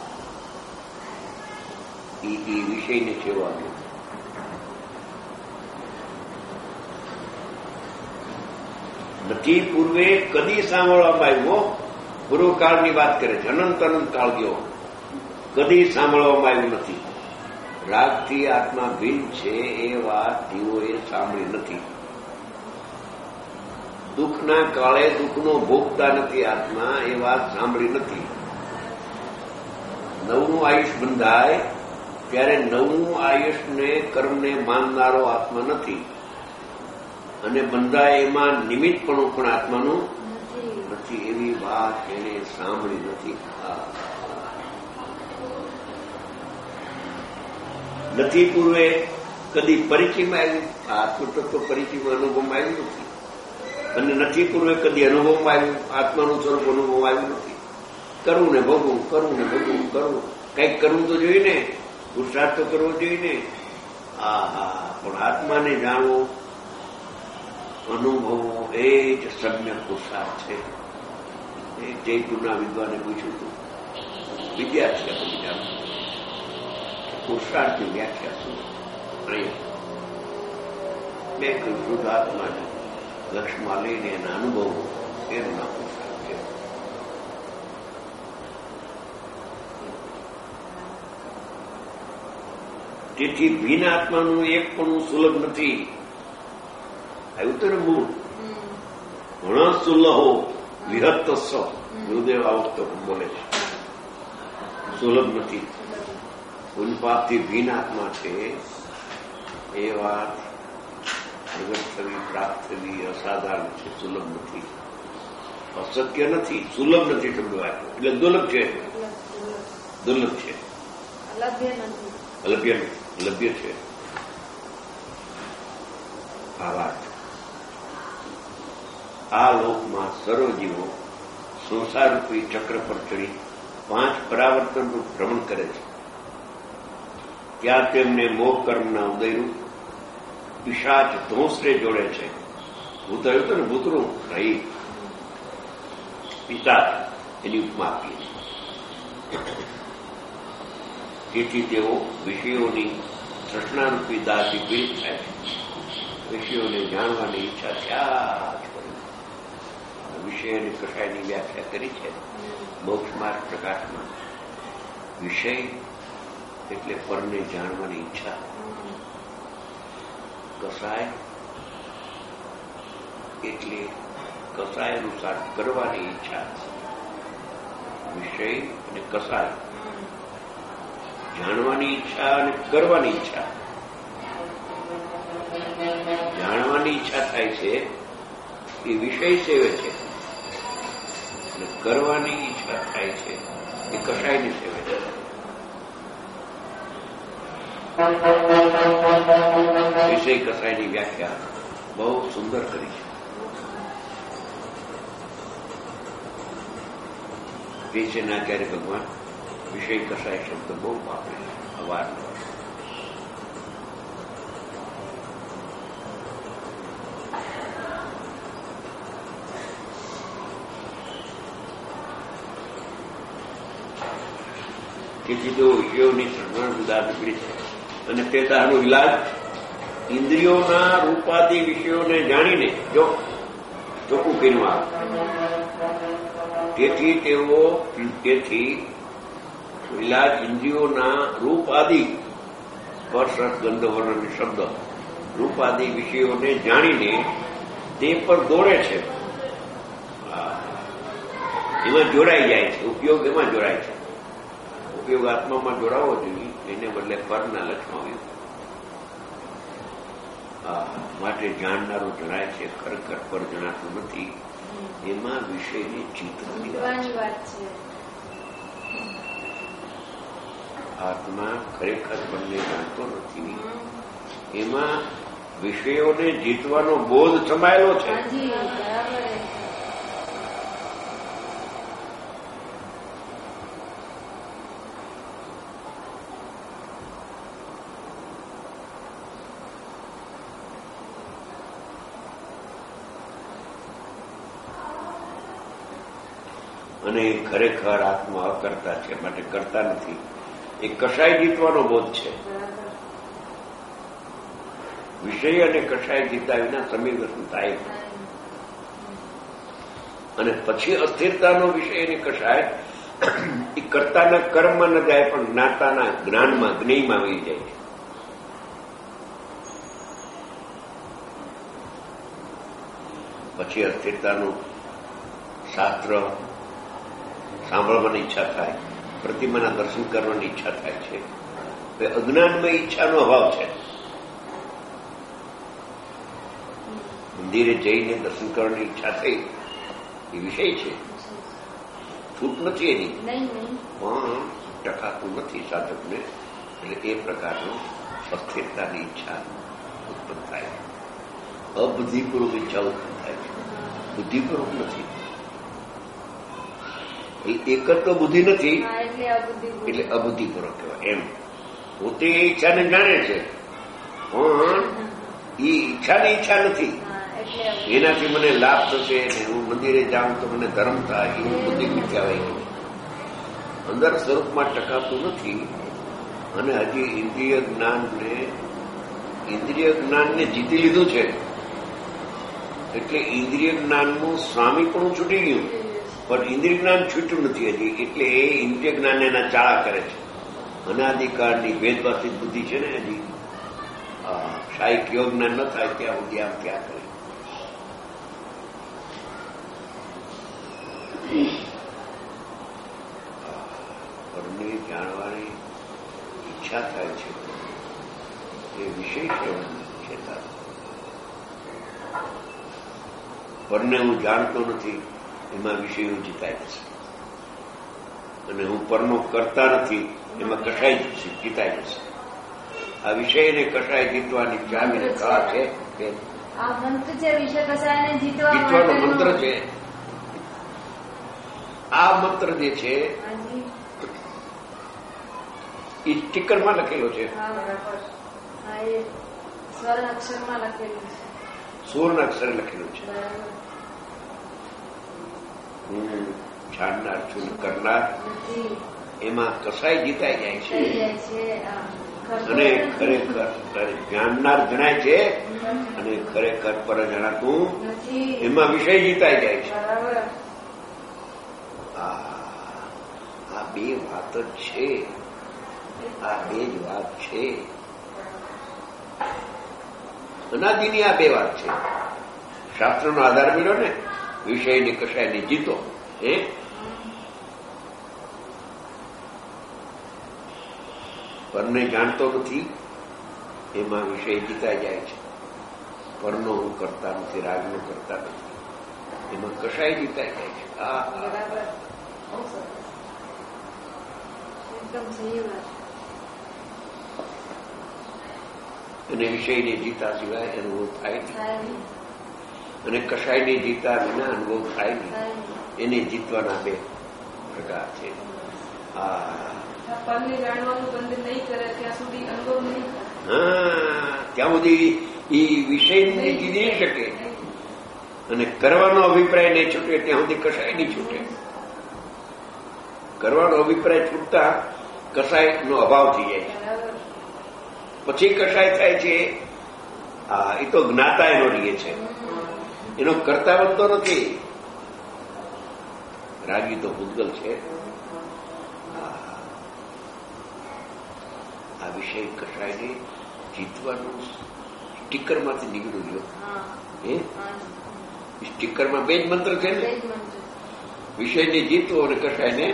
એ વિષયને સેવાનું નથી. પૂર્વે કદી સાંભળવામાં આવ્યો. પૂર્વકાળની વાત કરે છે. અનંત અનંત કાળ ગયો કદી સાંભળવામાં આવ્યું નથી. રાગથી આત્મા ભિન્ન છે એ વાત તેઓએ સાંભળી નથી. દુઃખના કાળે દુઃખનો ભોગતા નથી આત્મા એ વાત સાંભળી નથી. નવનું આયુષ બંધાય ત્યારે નવનું આયુષને કર્મને માનનારો આત્મા નથી. અને બંધાય એમાં નિમિત્તપણું પણ આત્માનું નથી. એવી વાત એને સાંભળી નથી. નથી પૂર્વે કદી પરિચયમાં આવ્યું. આત્મતત્વ પરિચયમાં અનુભવમાં આવ્યું નથી. અને નથી પૂર્વે કદી અનુભવમાં આવ્યું. આત્માનું સ્વરૂપ અનુભવમાં આવ્યું નથી. કરવું ને ભોગવું, કરવું ને ભોગવું, કરવું. કંઈક કરવું તો જોઈએ ને, પુરુષાર્થ તો કરવો જોઈએ ને. હા હા પણ આત્માને જાણવો અનુભવો એ જ સમ્યક પુરુષાર્થ છે. એ જયપુરના વિદ્વાને પૂછ્યું હતું, વિદ્યાર્થી હતો બીજા, પુરુષાર્થની વ્યાખ્યા શું? મેં કહ્યું શુદ્ધાત્માને લક્ષ્યમાં લઈને એના અનુભવો એનું નામ પુરુષાર્થ છે. તેથી ભીન આત્માનું એક પણ સુલભ નથી. આવ્યું તો ને મૂળ ઘણા સુલભો વિહત સ ગુરુદેવ આ વખતે બોલે છે, સુલભ નથી. ઉન્પાપથી ભીન આત્મા છે એ વાત પ્રગટ થવી, પ્રાપ્ત થવી અસાધારણ છે, સુલભ નથી, અશક્ય નથી, સુલભ નથી. શબ્દ વાક્ય એટલે દુર્લભ છે, દુર્લભ છે, અલભ્ય નથી, લભ્ય છે આ વાત. આ લોકમાં સર્વ જીવો સંસારરૂપી ચક્ર પર ચડી પાંચ પરાવર્તનનું ભ્રમણ કરે છે. ત્યાં તેમને મોહ કર્મના ઉદયરૂપ પિશાચ ધોંસરે જોડે છે. ભૂત આવ્યું તો ને ભૂતરું રહી પિશાચ એની ઉપમા આપી. તેથી તેઓ વિષયોની તૃષ્ણારૂપી દાથી પીડિત થાય છે. વિષયોને જાણવાની ઈચ્છા થયા જ કરે. વિષયની કસાયની વ્યાખ્યા કરી છે મોક્ષ માર્ગ પ્રકાશમાં. વિષય એટલે પરને જાણવાની ઈચ્છા, કસાય એટલે કસાય અનુસાર કરવાની ઈચ્છા. વિષય અને કસાય જાણવાની ઈચ્છા અને કરવાની ઈચ્છા. જાણવાની ઈચ્છા થાય છે એ વિષય સેવે છે, અને કરવાની ઈચ્છા થાય છે એ કસાયની સેવે છે. વિષય કસાયની વ્યાખ્યા બહુ સુંદર કરી છે. વિષયનાચાર્ય ભગવાન વિષય કસાય શબ્દ બહુ વાપરે છે અવારનવાર. તેથી તો વિષયોની સર્વણ જુદા નીકળી છે, અને તે દાહનો ઇલાજ ઇન્દ્રિયોના રૂપાદી વિષયોને જાણીને જો ચોખ્ખું કર્યું આવે. તેથી તેઓ તેથી ઇલાજ ઇન્દ્રિયોના રૂપ આદિ સ્પર્શ ગંધ વર્ણ શબ્દ રૂપ આદિ વિષયોને જાણીને તે પર દોડે છે. એમાં જોડાઈ જાય છે, ઉપયોગ એમાં જોડાય છે. ઉપયોગ આત્મામાં જોડાવો જોઈએ, એને બદલે પરના લક્ષમાં માટે જાણનારો જણાય છે, ખરેખર પર જણાતું નથી. એમાં વિષયની જીતવાની વાત છે. આત્મા ખરેખર બંને જાણતો નથી, એમાં વિષયોને જીતવાનો બોધ સમાયેલો છે. અને ખરેખર આત્મા અકર્તા છે, માટે કરતા નથી. એ કશાય જીતવાનો બોધ છે. વિષય અને કશાય જીતા વિના સમીકરણ થાય. અને પછી અસ્થિરતાનો વિષય અને કશાય એ કર્તાના કર્મમાં ન જાય, પણ જ્ઞાતાના જ્ઞાનમાં જ્ઞેયમાં આવી જાય છે. પછી અસ્થિરતાનું શાસ્ત્ર સાંભળવાની ઈચ્છા થાય, પ્રતિમાના દર્શન કરવાની ઈચ્છા થાય છે. અજ્ઞાનમાં ઈચ્છાનો અભાવ છે. મંદિરે જઈને દર્શન કરવાની ઈચ્છા થઈ એ વિષય છે, છૂટ નથી એની, પણ ટકાતું નથી સાધકને. એટલે એ પ્રકારનો અસ્થિરતાની ઈચ્છા ઉત્પન્ન થાય, અબુદ્ધિપૂર્વક ઈચ્છા ઉત્પન્ન થાય છે, બુદ્ધિપૂર્વક નથી. એક જ તો બુદ્ધિ નથી એટલે અબુદ્ધિપૂર્વક કહેવાય. એમ પોતે ઈચ્છાને જાણે છે, પણ એ ઈચ્છાની ઈચ્છા નથી, એનાથી મને લાભ થશે ને હું મંદિરે જાઉં તો મને ધર્મ થાય, એવું બુદ્ધિ મિથ્યા હોય ગઈ. અંદર સ્વરૂપમાં ટકાતું નથી. અને હજી ઇન્દ્રિય જ્ઞાનને ઇન્દ્રિય જ્ઞાનને જીતી લીધું છે એટલે ઇન્દ્રિય જ્ઞાનનું સ્વામી પણ છૂટી ગયું, પણ ઇન્દ્રિય જ્ઞાન છૂટ્યું નથી હજી. એટલે એ ઇન્દ્રિય જ્ઞાન એના ચાળા કરે છે. અનાદિકાળની ભેદભાષિત બુદ્ધિ છે ને હજી શાહી યોગ જ્ઞાન ન થાય ત્યાં સુધી આમ ત્યાં કરે. પરને જાણવાની ઈચ્છા થાય છે એ વિષય છે. પરને હું જાણતો નથી એમાં વિષયો જીતાય છે, અને હું પરનો કરતા નથી એમાં કશાય જીતાય જશે. આ વિષયને કશાય જીતવાની ચાવીને કળા છે. આ મંત્ર છે વિષય કશાયને જીતવા જીતવાનો મંત્ર છે. આ મંત્ર જે છે એ સ્ટીકરમાં લખેલો છે, સ્વર્ણ અક્ષરમાં લખેલું છે, સુવર્ણ અક્ષરે લખેલું છે. હું જાણનાર છું કરનાર એમાં કસાય જીતાઈ જાય છે, અને ખરેખર જાણનાર જણાય છે, અને ખરેખર પર જણાતું એમાં વિષય જીતાઈ જાય છે. આ બે વાત જ છે, આ બે જ વાત છે. અનાદિની આ બે વાત છે. શાસ્ત્રનો આધાર મળ્યો ને, વિષયને કશાયને જીતો. એ પરને જાણતો નથી એમાં વિષય જીતાઈ જાય છે. પરનો હું કરતા નથી, રાગનો કરતા નથી, એમાં કશાય જીતાઈ જાય છે. આ અને વિષયને જીતા સિવાય અનુભવ થાય નહીં, અને કશાયને જીતા વિના અનુભવ થાય નહીં. એને જીતવાના બે પ્રકાર છે. હા, ત્યાં સુધી એ વિષયને જીતી નહીં શકે, અને કરવાનો અભિપ્રાય નહીં છૂટે ત્યાં સુધી કશાય નહીં છૂટે. કરવાનો અભિપ્રાય છૂટતા કશાયનો અભાવ થઈ જાય છે. પછી કશાય થાય છે. હા, એ તો જ્ઞાતા એનો રહીએ છે, એનો કરતા બનતો નથી. રાગી તો ભૂતગલ છે. આ વિષય કશાયને જીતવાનું સ્ટીકરમાંથી નીકળ્યું ગયો. એ સ્ટીકરમાં બે જ મંત્ર છે ને, વિષયને જીતવો અને કશાયને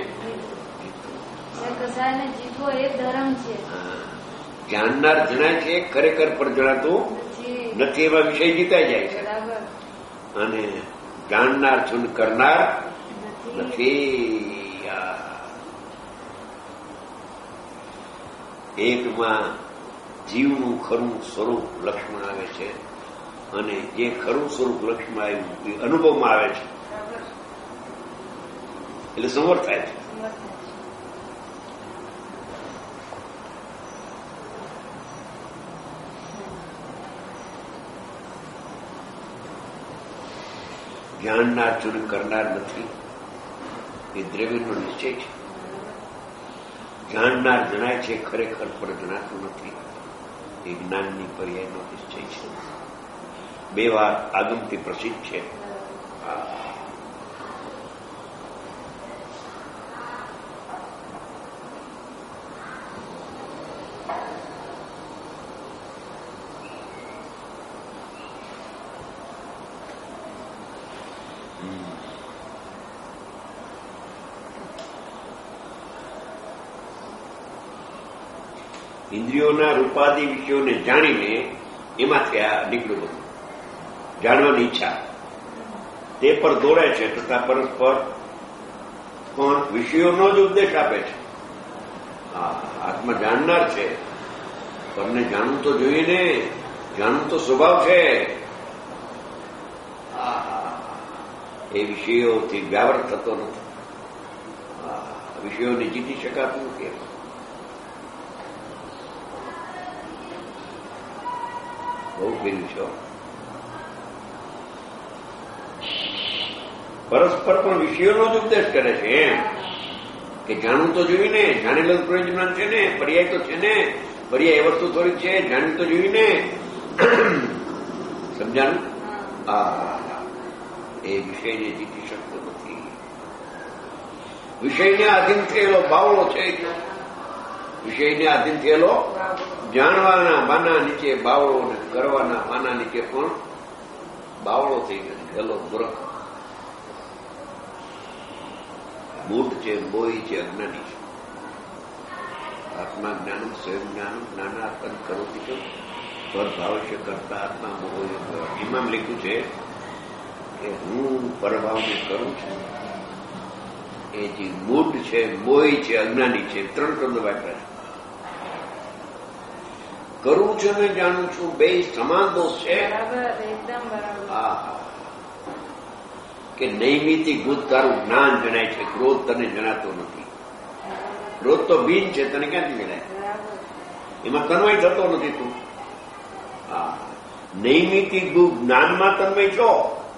કશાયને જીતવો એ ધર્મ છે. જાણનાર જણાય છે, ખરેખર પર જણાતું નથી, એમાં વિષય જીતાઈ જાય છે. અને જાણનાર છું કરનાર નથી. એકમાં જીવનું ખરું સ્વરૂપ લક્ષ્મણ આવે છે, અને જે ખરું સ્વરૂપ લક્ષ્મણ આવ્યું એ અનુભવમાં આવે છે, એટલે સંવર થાય છે. જાણનાર છું કરનાર નથી એ દ્રવ્યનો નિશ્ચય છે. જાણનાર જણાય છે, ખરેખર પર જણાતું નથી એ જ્ઞાનની પર્યાયનો નિશ્ચય છે. બે વાત આગમથી પ્રસિદ્ધ છે. ઇન્દ્રિયોના રૂપાદી વિષયોને જાણીને એમાંથી આ નીકળ્યું બધું. જાણવાની ઈચ્છા તે પર દોડે છે, તથા પરસ્પર પણ વિષયોનો જ ઉપદેશ આપે છે. આત્મા જાણનાર છે, પરને જાણવું તો જોઈએ ને, જાણવું તો સ્વભાવ છે. એ વિષયોથી વ્યાવૃત થતો નથી, વિષયોને જીતી શકાતું નથી. બહુ પેલું છે. પરસ્પર પણ વિષયોનો જ ઉપદેશ કરે છે એમ કે જાણવું તો જોયું ને, જાણેલું પ્રયોજન છે ને, પર્યાય તો છે ને, પર્યાય એ વસ્તુ થોડીક છે, જાણવું તો જોયું ને. સમજાણું? હા, એ વિષયને જીતી શકતો નથી. વિષયને આધીન થયેલો બાવળો છે, વિષયને આધીન થયેલો જાણવાના બાના નીચે બાવળો ને કરવાના બાના નીચે પણ બાવળો થઈ ગયેલો મૂર્ખ. મૂઢ છે, મોહી છે, અજ્ઞાની છે. આત્મા જ્ઞાનમ સ્વયં જ્ઞાનમ જ્ઞાનાત્મન કરોતી છે પરભાવશ્ય કરતા આત્મા મોહો. એમાં લખ્યું છે કે હું પરભાવને કરું છું. એ જે મૂઢ છે, મોહી છે, અજ્ઞાની છે, ત્રણ શબ્દ વાપર્યા. કરું છું ને જાણું છું બે સમાન દોષ છે. હા, કે નૈમિતિક ભૂત તારું જ્ઞાન જણાય છે, ક્રોધ તને જણાતો નથી. ક્રોધ તો બીન છે, તને ક્યાંથી જણાય? એમાં તન્મય થતો નથી તું. હા, નૈમિતિક ભૂત જ્ઞાનમાં તન્મય છો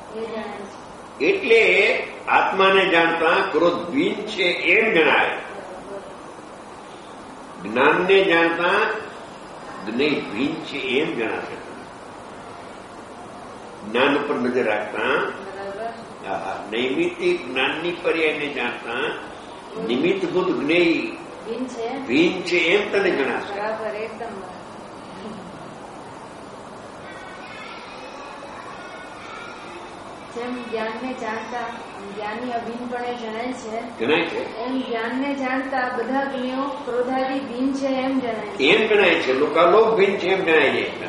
એટલે આત્માને જાણતા ક્રોધ બીન છે એમ જણાય. જ્ઞાનને જાણતા જ્ઞેય ભીન છે એમ જણાશે. જ્ઞાન ઉપર નજર રાખતા નૈમિતિક જ્ઞાનની પર્યાયને જાણતા નિમિત્તભૂત જ્ઞેય ભીન છે એમ તને જણાશે. જેમ જ્ઞાનને જાણતા જ્ઞાની અભિન્નપણે જણાય છે, જણાય છે એમ જ્ઞાનને જાણતા બધા જ્ઞેયો ક્રોધાદી ભીન છે એમ જણાય છે. એમ જણાય છે. લોકાલોક ભીન છે એમ જણાય છે.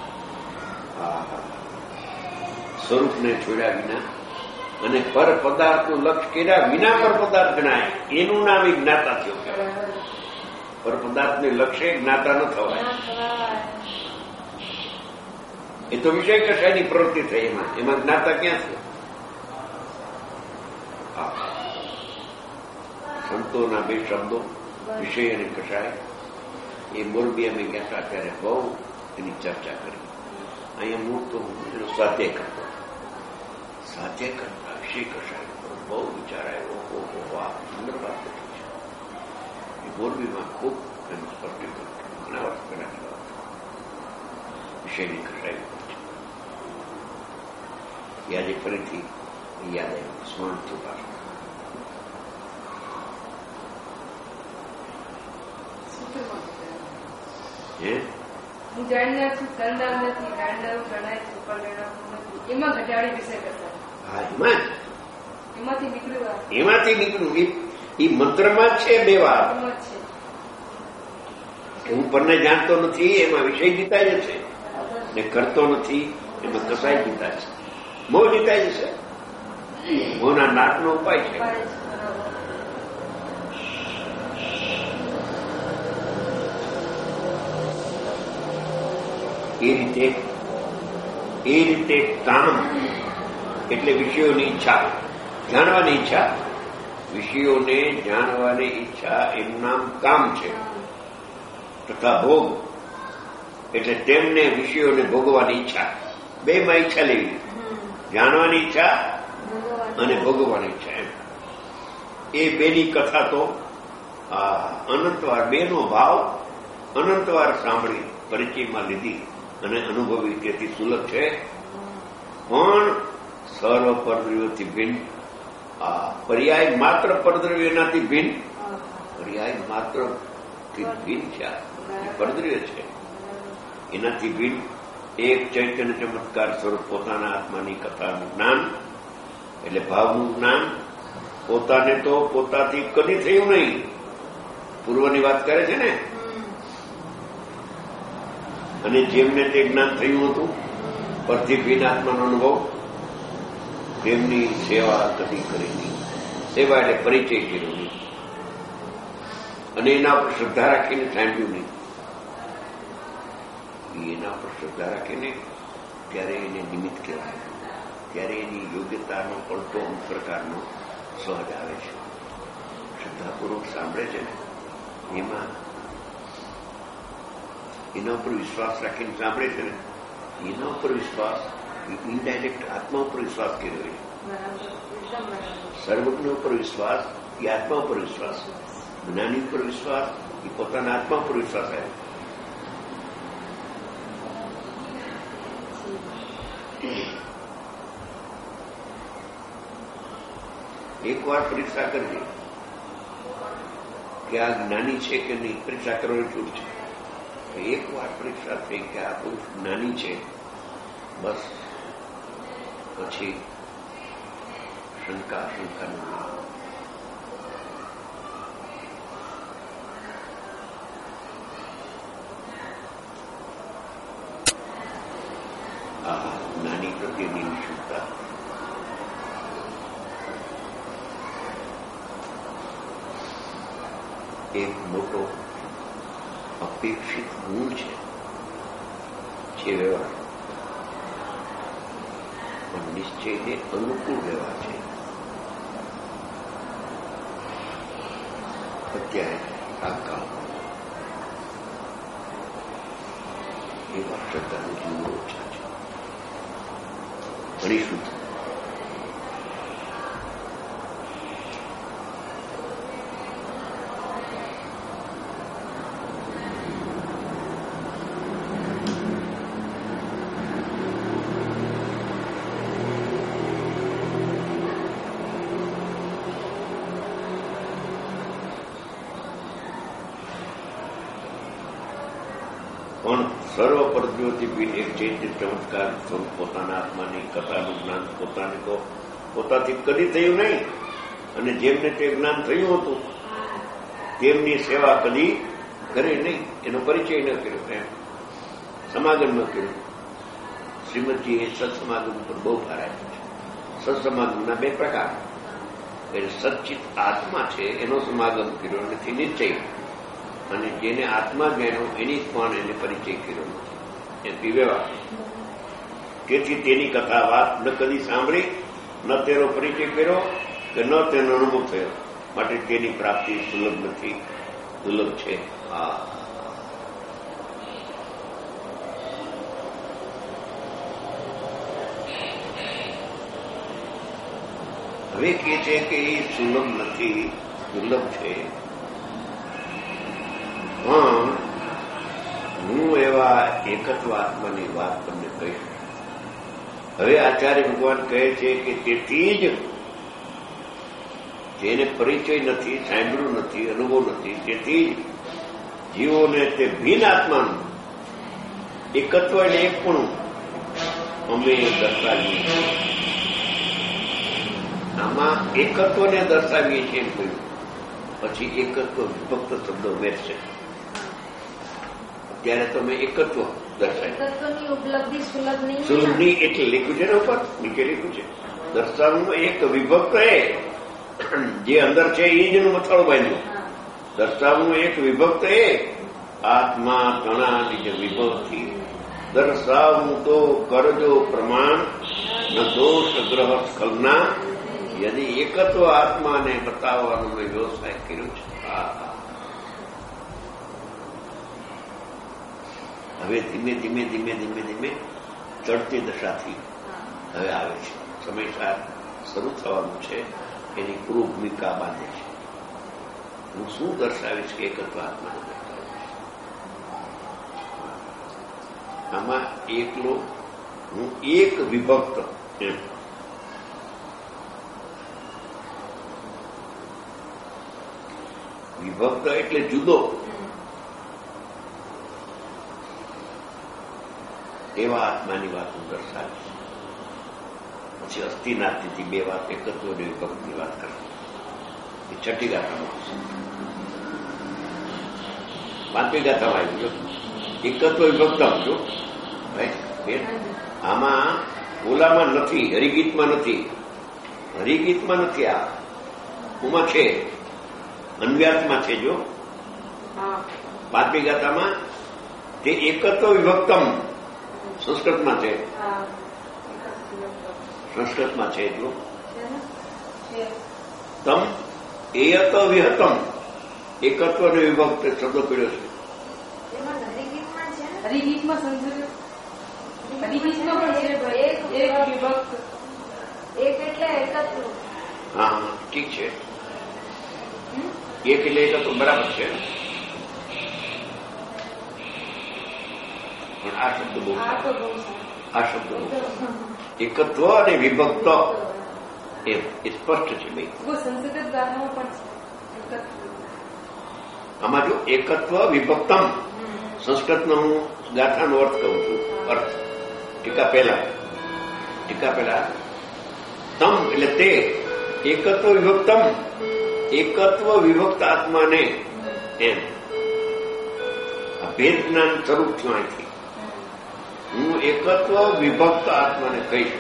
સ્વરૂપને છોડ્યા વિના અને પર પદાર્થનું લક્ષ કર્યા વિના પર પદાર્થ જણાય, એનું નામ એ જ્ઞાતા થયો. પર પદાર્થને લક્ષ્ય જ્ઞાતા ન થવાય. એ તો વિષય કશાયની પ્રવૃત્તિ થઈ, એમાં એમાં જ્ઞાતા ક્યાં છે? સંતોના બે શબ્દો વિષય અને કશાય, એ મોરબી અમે ગયા હતા ત્યારે બહુ એની ચર્ચા કરી. અહીંયા મૂળ તો એનો સ્વાધ્યાય કરતો, સ્વાધ્યાય કરતા વિષય કશાય બહુ વિચાર આવ્યો. ઓહો, આ સુંદર વાત કરી છે. એ મોરબીમાં ખૂબ એનું સ્પષ્ટીકરણ ઘણા વર્ષ પહેલાની વાત વિષયની કશાય. આજે ફરીથી યાદ આવ્યું, સ્મરણ થયું પાછું. હું જાણનાર છું, કરનાર નથી, જાણનારું ગણાય છે, ઉપર ગણાતું નથી. એમાં ઘટાડી વિષય કરતા. હા, એમાં એમાંથી નીકળ્યું. એમાંથી નીકળ્યું. એ મંત્રમાં છે બે વાર કે હું પરને જાણતો નથી, એમાં વિષય જીતાય છે, ને કરતો નથી, એમાં કસાય જીતા છે. મોહ જીતાય જશે. મોહના નાટનો ઉપાય છે. એ રીતે એ રીતે કામ એટલે વિષયોની ઈચ્છા, જાણવાની ઈચ્છા. વિષયોને જાણવાની ઈચ્છા એનું નામ કામ છે. તથા ભોગ એટલે તેમને વિષયોને ભોગવાની ઈચ્છા. બે માં ઈચ્છા લેવી, જાણવાની ઈચ્છા અને ભોગવવાની ઈચ્છા. એમ એ બેની કથા તો અનંતવાર, બેનો ભાવ અનંતવાર સાંભળી પરિચયમાં લીધી અને અનુભવી. તેથી સુલભ છે પણ સર્વ પરદ્રવ્યોથી ભિન્ન. આ પર્યાય માત્ર પરદ્રવ્યનાથી ભિન્ન, પર્યાય માત્ર ભિન્ન છે. પરદ્રવ્ય છે એનાથી ભિન્ન. એક ચૈતન્ય ચમત્કાર સ્વરૂપ પોતાના આત્માની કથાનું જ્ઞાન એટલે ભાવનું જ્ઞાન. પોતાને તો પોતાથી કદી થયું નહીં. પૂર્વની વાત કરે છે ને. અને જેમને તે જ્ઞાન થયું હતું પરથી ભિન્ન આત્માનો અનુભવ, તેમની સેવા કદી કરી નહીં. સેવા એટલે પરિચય કર્યો નહીં અને એના પર શ્રદ્ધા રાખીને સાંભળ્યું નહીં. એના પર શ્રદ્ધા રાખીને ત્યારે એને નિમિત્ત કહેવાય. ત્યારે એની યોગ્યતાનો પલટો અમુક પ્રકારનો સહજ આવે છે. શ્રદ્ધાપૂર્વક સાંભળે છે ને એમાં એના ઉપર વિશ્વાસ રાખીને સાંભળે છે ને એના ઉપર વિશ્વાસ ઇનડાયરેક્ટ આત્મા ઉપર વિશ્વાસ કર્યો છે. સર્વજ્ઞ ઉપર વિશ્વાસ એ આત્મા ઉપર વિશ્વાસ, જ્ઞાની ઉપર વિશ્વાસ એ પોતાના આત્મા ઉપર વિશ્વાસ આવે. એક વાર પરીક્ષા કરવી કે આ જ્ઞાની છે કે નહીં, પરીક્ષા કરવાની છૂટ છે. એક વાર પરીક્ષા થઈ કે આ પુરુષ જ્ઞાની છે, બસ પછી શંકા શંકા ન આ જ્ઞાની પ્રત્યેની નિશુદ્ધતા. એક મોટો અપેક્ષિત ગુણ છે જે વ્યવહાર પણ નિશ્ચયને અનુકૂળ વ્યવહાર છે. અત્યારે આ કામ એવા શ્રદ્ધાનું જીવો ઓછા છે. ઘણી શુદ્ધ પણ સર્વ પરજ્યોતિપીઠ એક ચૈત્ય ચમત્કાર પોતાના આત્માની કથાનું જ્ઞાન પોતાને તો પોતાથી કદી થયું નહીં, અને જેમને તે જ્ઞાન થયું હતું તેમની સેવા કદી કરે નહીં, એનો પરિચય ન કર્યો, એમ સમાગમ ન કર્યું. શ્રીમદજી એ સત્સમાગમ પર બહુ ભાર આપ્યો છે. સત્સમાગમના બે પ્રકાર, સચ્ચિત આત્મા છે એનો સમાગમ કર્યો નથી નિશ્ચય, અને જેને આત્મા જ્ઞાનો એની પણ એને પરિચય કર્યો નથી, એ પીવેવા. તેથી તેની કથા વાત ન કદી સાંભળી, ન તેનો પરિચય કર્યો કે ન તેનો અનુભવ થયો, માટે તેની પ્રાપ્તિ સુલભ નથી, દુર્લભ છે. હા, હવે કે છે કે એ સુલભ નથી, દુર્લભ છે. પણ હું એવા એકત્વ આત્માની વાત તમને કહીશ. હવે આચાર્ય ભગવાન કહે છે કે તેથી જ જેને પરિચય નથી, સાંભળ્યું નથી, અનુભવ નથી, તેથી જ જીવોને તે ભિન્ન આત્માનું એકત્વ એટલે એકપણું અમે દર્શાવીએ. આમાં એકત્વને દર્શાવીએ છીએ એમ કહ્યું, પછી એકત્વ વિભક્ત શબ્દો ઉમેરશે. ત્યારે તમે એકત્વ દર્શાવી સુલભ ની એટલે લખ્યું છે ને ઉપર નીચે લખ્યું છે દર્શાવવું એક વિભક્ત એ જે અંદર છે એ જ એનું મથાળું બાંધ્યું. દર્શાવવું એક વિભક્ત એ આત્મા ઘણા નિજ વિભવથી દર્શાવવું તો કરજો પ્રમાણ ન દોષ ગ્રહ સ્ખલના યદી એકત્વ આત્માને બતાવવાનો મેં વ્યવસાય કર્યો છે. હવે ધીમે ધીમે ધીમે ધીમે ધીમે ચડતી દશાથી હવે આવે છે. સમયસાર શરૂ થવાનું છે, એની પૂર્વ ભૂમિકા બાંધે છે. હું શું દર્શાવીશ કે એકત્વ આત્માને દર્શાવીશ. આમાં એકલો હું એક વિભક્ત એમ વિભક્ત એટલે જુદો એવા આત્માની વાત હું દર્શાવીશ. પછી અસ્થિનાથથી બે વાત એકત્વ અને વિભક્તની વાત કરશે. એ છઠ્ઠી ગાથામાં પાંચમી ગાથામાં આવ્યું એકત્વ વિભક્ત આવજો ભાઈ. આમાં ઓલામાં નથી, હરિગીતમાં નથી, હરિગીતમાં નથી. આ ઉમાં છે, અન્વ્યાસમાં છે. જો પાંચમી ગાથામાં તે એકત્વ વિભક્તમ સંસ્કૃતમાં છે, સંસ્કૃતમાં છે. જો તમ એયત વિહતમ એકત્વ અને વિભક્ત શબ્દ પીડ્યો છે. એક એટલે એકત્વ. હા ઠીક છે, એક એટલે એકત્વ બરાબર છે, પણ આ શબ્દ બહુ આ શબ્દ એકત્વ અને વિભક્ત એમ એ સ્પષ્ટ છે ભાઈ. સંસ્કૃત ગાથામાં પણ છે. આમાં જો એકત્વ વિભક્તમ, સંસ્કૃતનો હું ગાથાનો અર્થ કહું છું. અર્થ ટીકા પહેલા ટીકા પહેલા તમ એટલે તે, એકત્વ વિભક્તમ એકત્વ વિભક્ત આત્માને એમ આ ભેદ જ્ઞાન સ્વરૂપ થયું. અહીંથી હું એકત્વ વિભક્ત આત્માને કહીશ.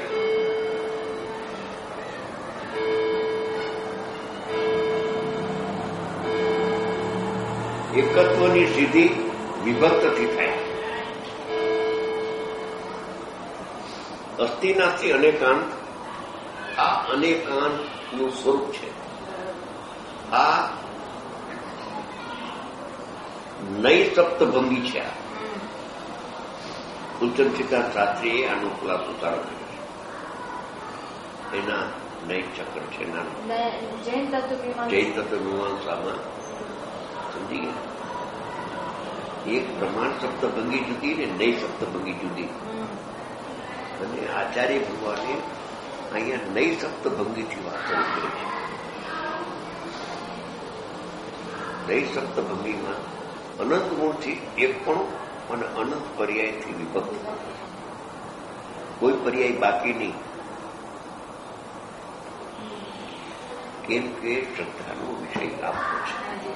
એકત્વની સિદ્ધિ વિભક્તથી થાય. અસ્થિ નાસ્તિ અનેકાંત, આ અનેકાંતનું સ્વરૂપ છે. આ નઈ સપ્તભંગી છે. આ કુલચંદ સિદ્ધાર્થ શાસ્ત્રીએ આનો ખુલાસો સારો કર્યો છે. એના નઈ ચક્ર છે નાનું જૈન તત્વ મીમાંસામાં. સમજી ગયા? એક પ્રમાણ સપ્તભંગી જુદી ને નઈ સપ્તભંગી જુદી. અને આચાર્ય ભગવાને અહીંયા નઈ સપ્તભંગીથી વાત કરી છે. નઈ સપ્તભંગીમાં અનંત ગુણથી એક પણ અને અનંત પર્યાયથી વિભક્ત, કોઈ પર્યાય બાકી નહીં. કેમ કે શ્રદ્ધાનો વિષય આપવો છે.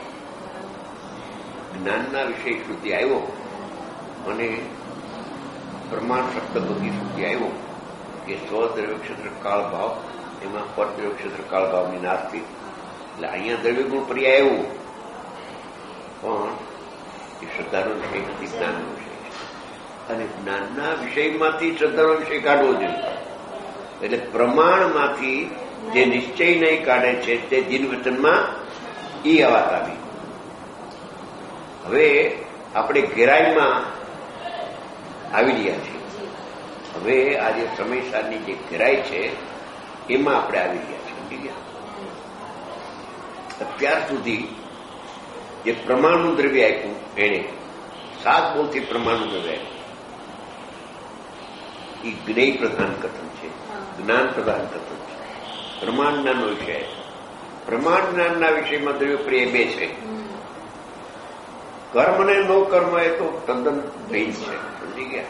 જ્ઞાનના વિષય સુધી આવ્યો અને પ્રમાણ સપ્તભંગી સુધી આવ્યો કે સ્વદ્રવ્ય ક્ષેત્ર કાળ ભાવ, એમાં પરદ્રવ્ય ક્ષેત્ર કાળ ભાવની નાસ્તી. એટલે અહીંયા દ્રવ્ય ગુણ પર્યાય આવ્યું, પણ એ શ્રદ્ધાનો વિષય નથી, જ્ઞાનનો વિષય છે. અને જ્ઞાનના વિષયમાંથી શ્રદ્ધાનો વિષય કાઢવો જોઈએ. એટલે પ્રમાણમાંથી જે નિશ્ચય નહીં કાઢે છે તે દિનવચનમાં ઈ વાત આવી. હવે આપણે ઘેરાઈમાં આવી રહ્યા છીએ. હવે આજે સમયસારની જે ઘેરાઈ છે એમાં આપણે આવી રહ્યા છીએ. સમજી ગયા? અત્યાર સુધી જે પ્રમાણનું દ્રવ્ય આપ્યું એને સાત બોલથી પ્રમાણનું દ્રવ્ય આપ્યું. એ જ્ઞેય પ્રધાન કથન છે, જ્ઞાન પ્રધાન કથન છે. પ્રમાણ જ્ઞાનનો વિષય, પ્રમાણ જ્ઞાનના વિષયમાં દ્રવ્ય પ્રિય બે છે. કર્મ ને નો કર્મ એ તો તદ્દન ભેદ છે. સમજી ગયા?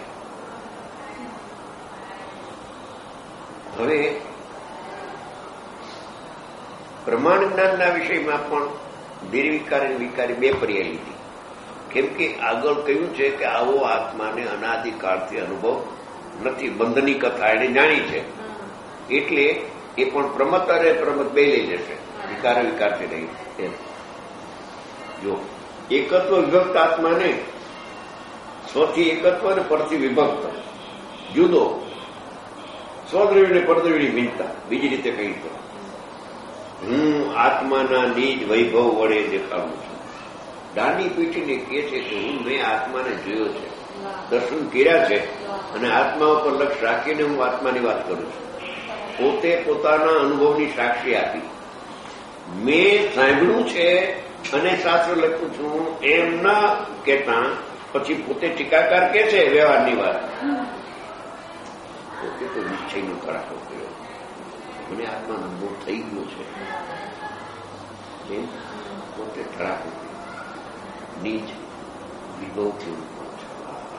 હવે પ્રમાણ જ્ઞાનના વિષયમાં પણ નિર્વિકાર અને વિકારી બે પર્યાય લીધી. કેમ કે આગળ કહ્યું છે કે આવો આત્માને અનાદિકાળથી અનુભવ નથી. બંધની કથા એને જાણી છે, એટલે એ પણ પ્રમત અને પ્રમત બે લઈ જશે, વિકાર વિકારથી નહીં. એમ જો એકત્વ વિભક્ત આત્માને સ્વથી એકત્વ અને પરથી વિભક્ત જુદો, સ્વદ્રવ્ય ને પરદ્રવ્યની ભિન્નતા. બીજી રીતે કહી તો હું આત્માના નિજ વૈભવ વડે દેખાડું છું. દાંડી પીઠીને કહે છે કે હું મેં આત્માને જોયો છે, દર્શન કર્યા છે, અને આત્મા ઉપર લક્ષ રાખીને હું આત્માની વાત કરું છું. પોતે પોતાના અનુભવની સાક્ષી આપી. મેં સાંભળ્યું છે અને શાસ્ત્ર લખું છું એમ ના કહેતા પછી પોતે ટીકાકાર કે છે વ્યવહારની વાત. પોતે તો નિશ્ચયનો કડાકો કર્યો. મને આત્માનો અનુભવ થઈ ગયો છે એમ પોતે ધડાકો કર્યો. નીચ વિભવથી અનુભવ છે.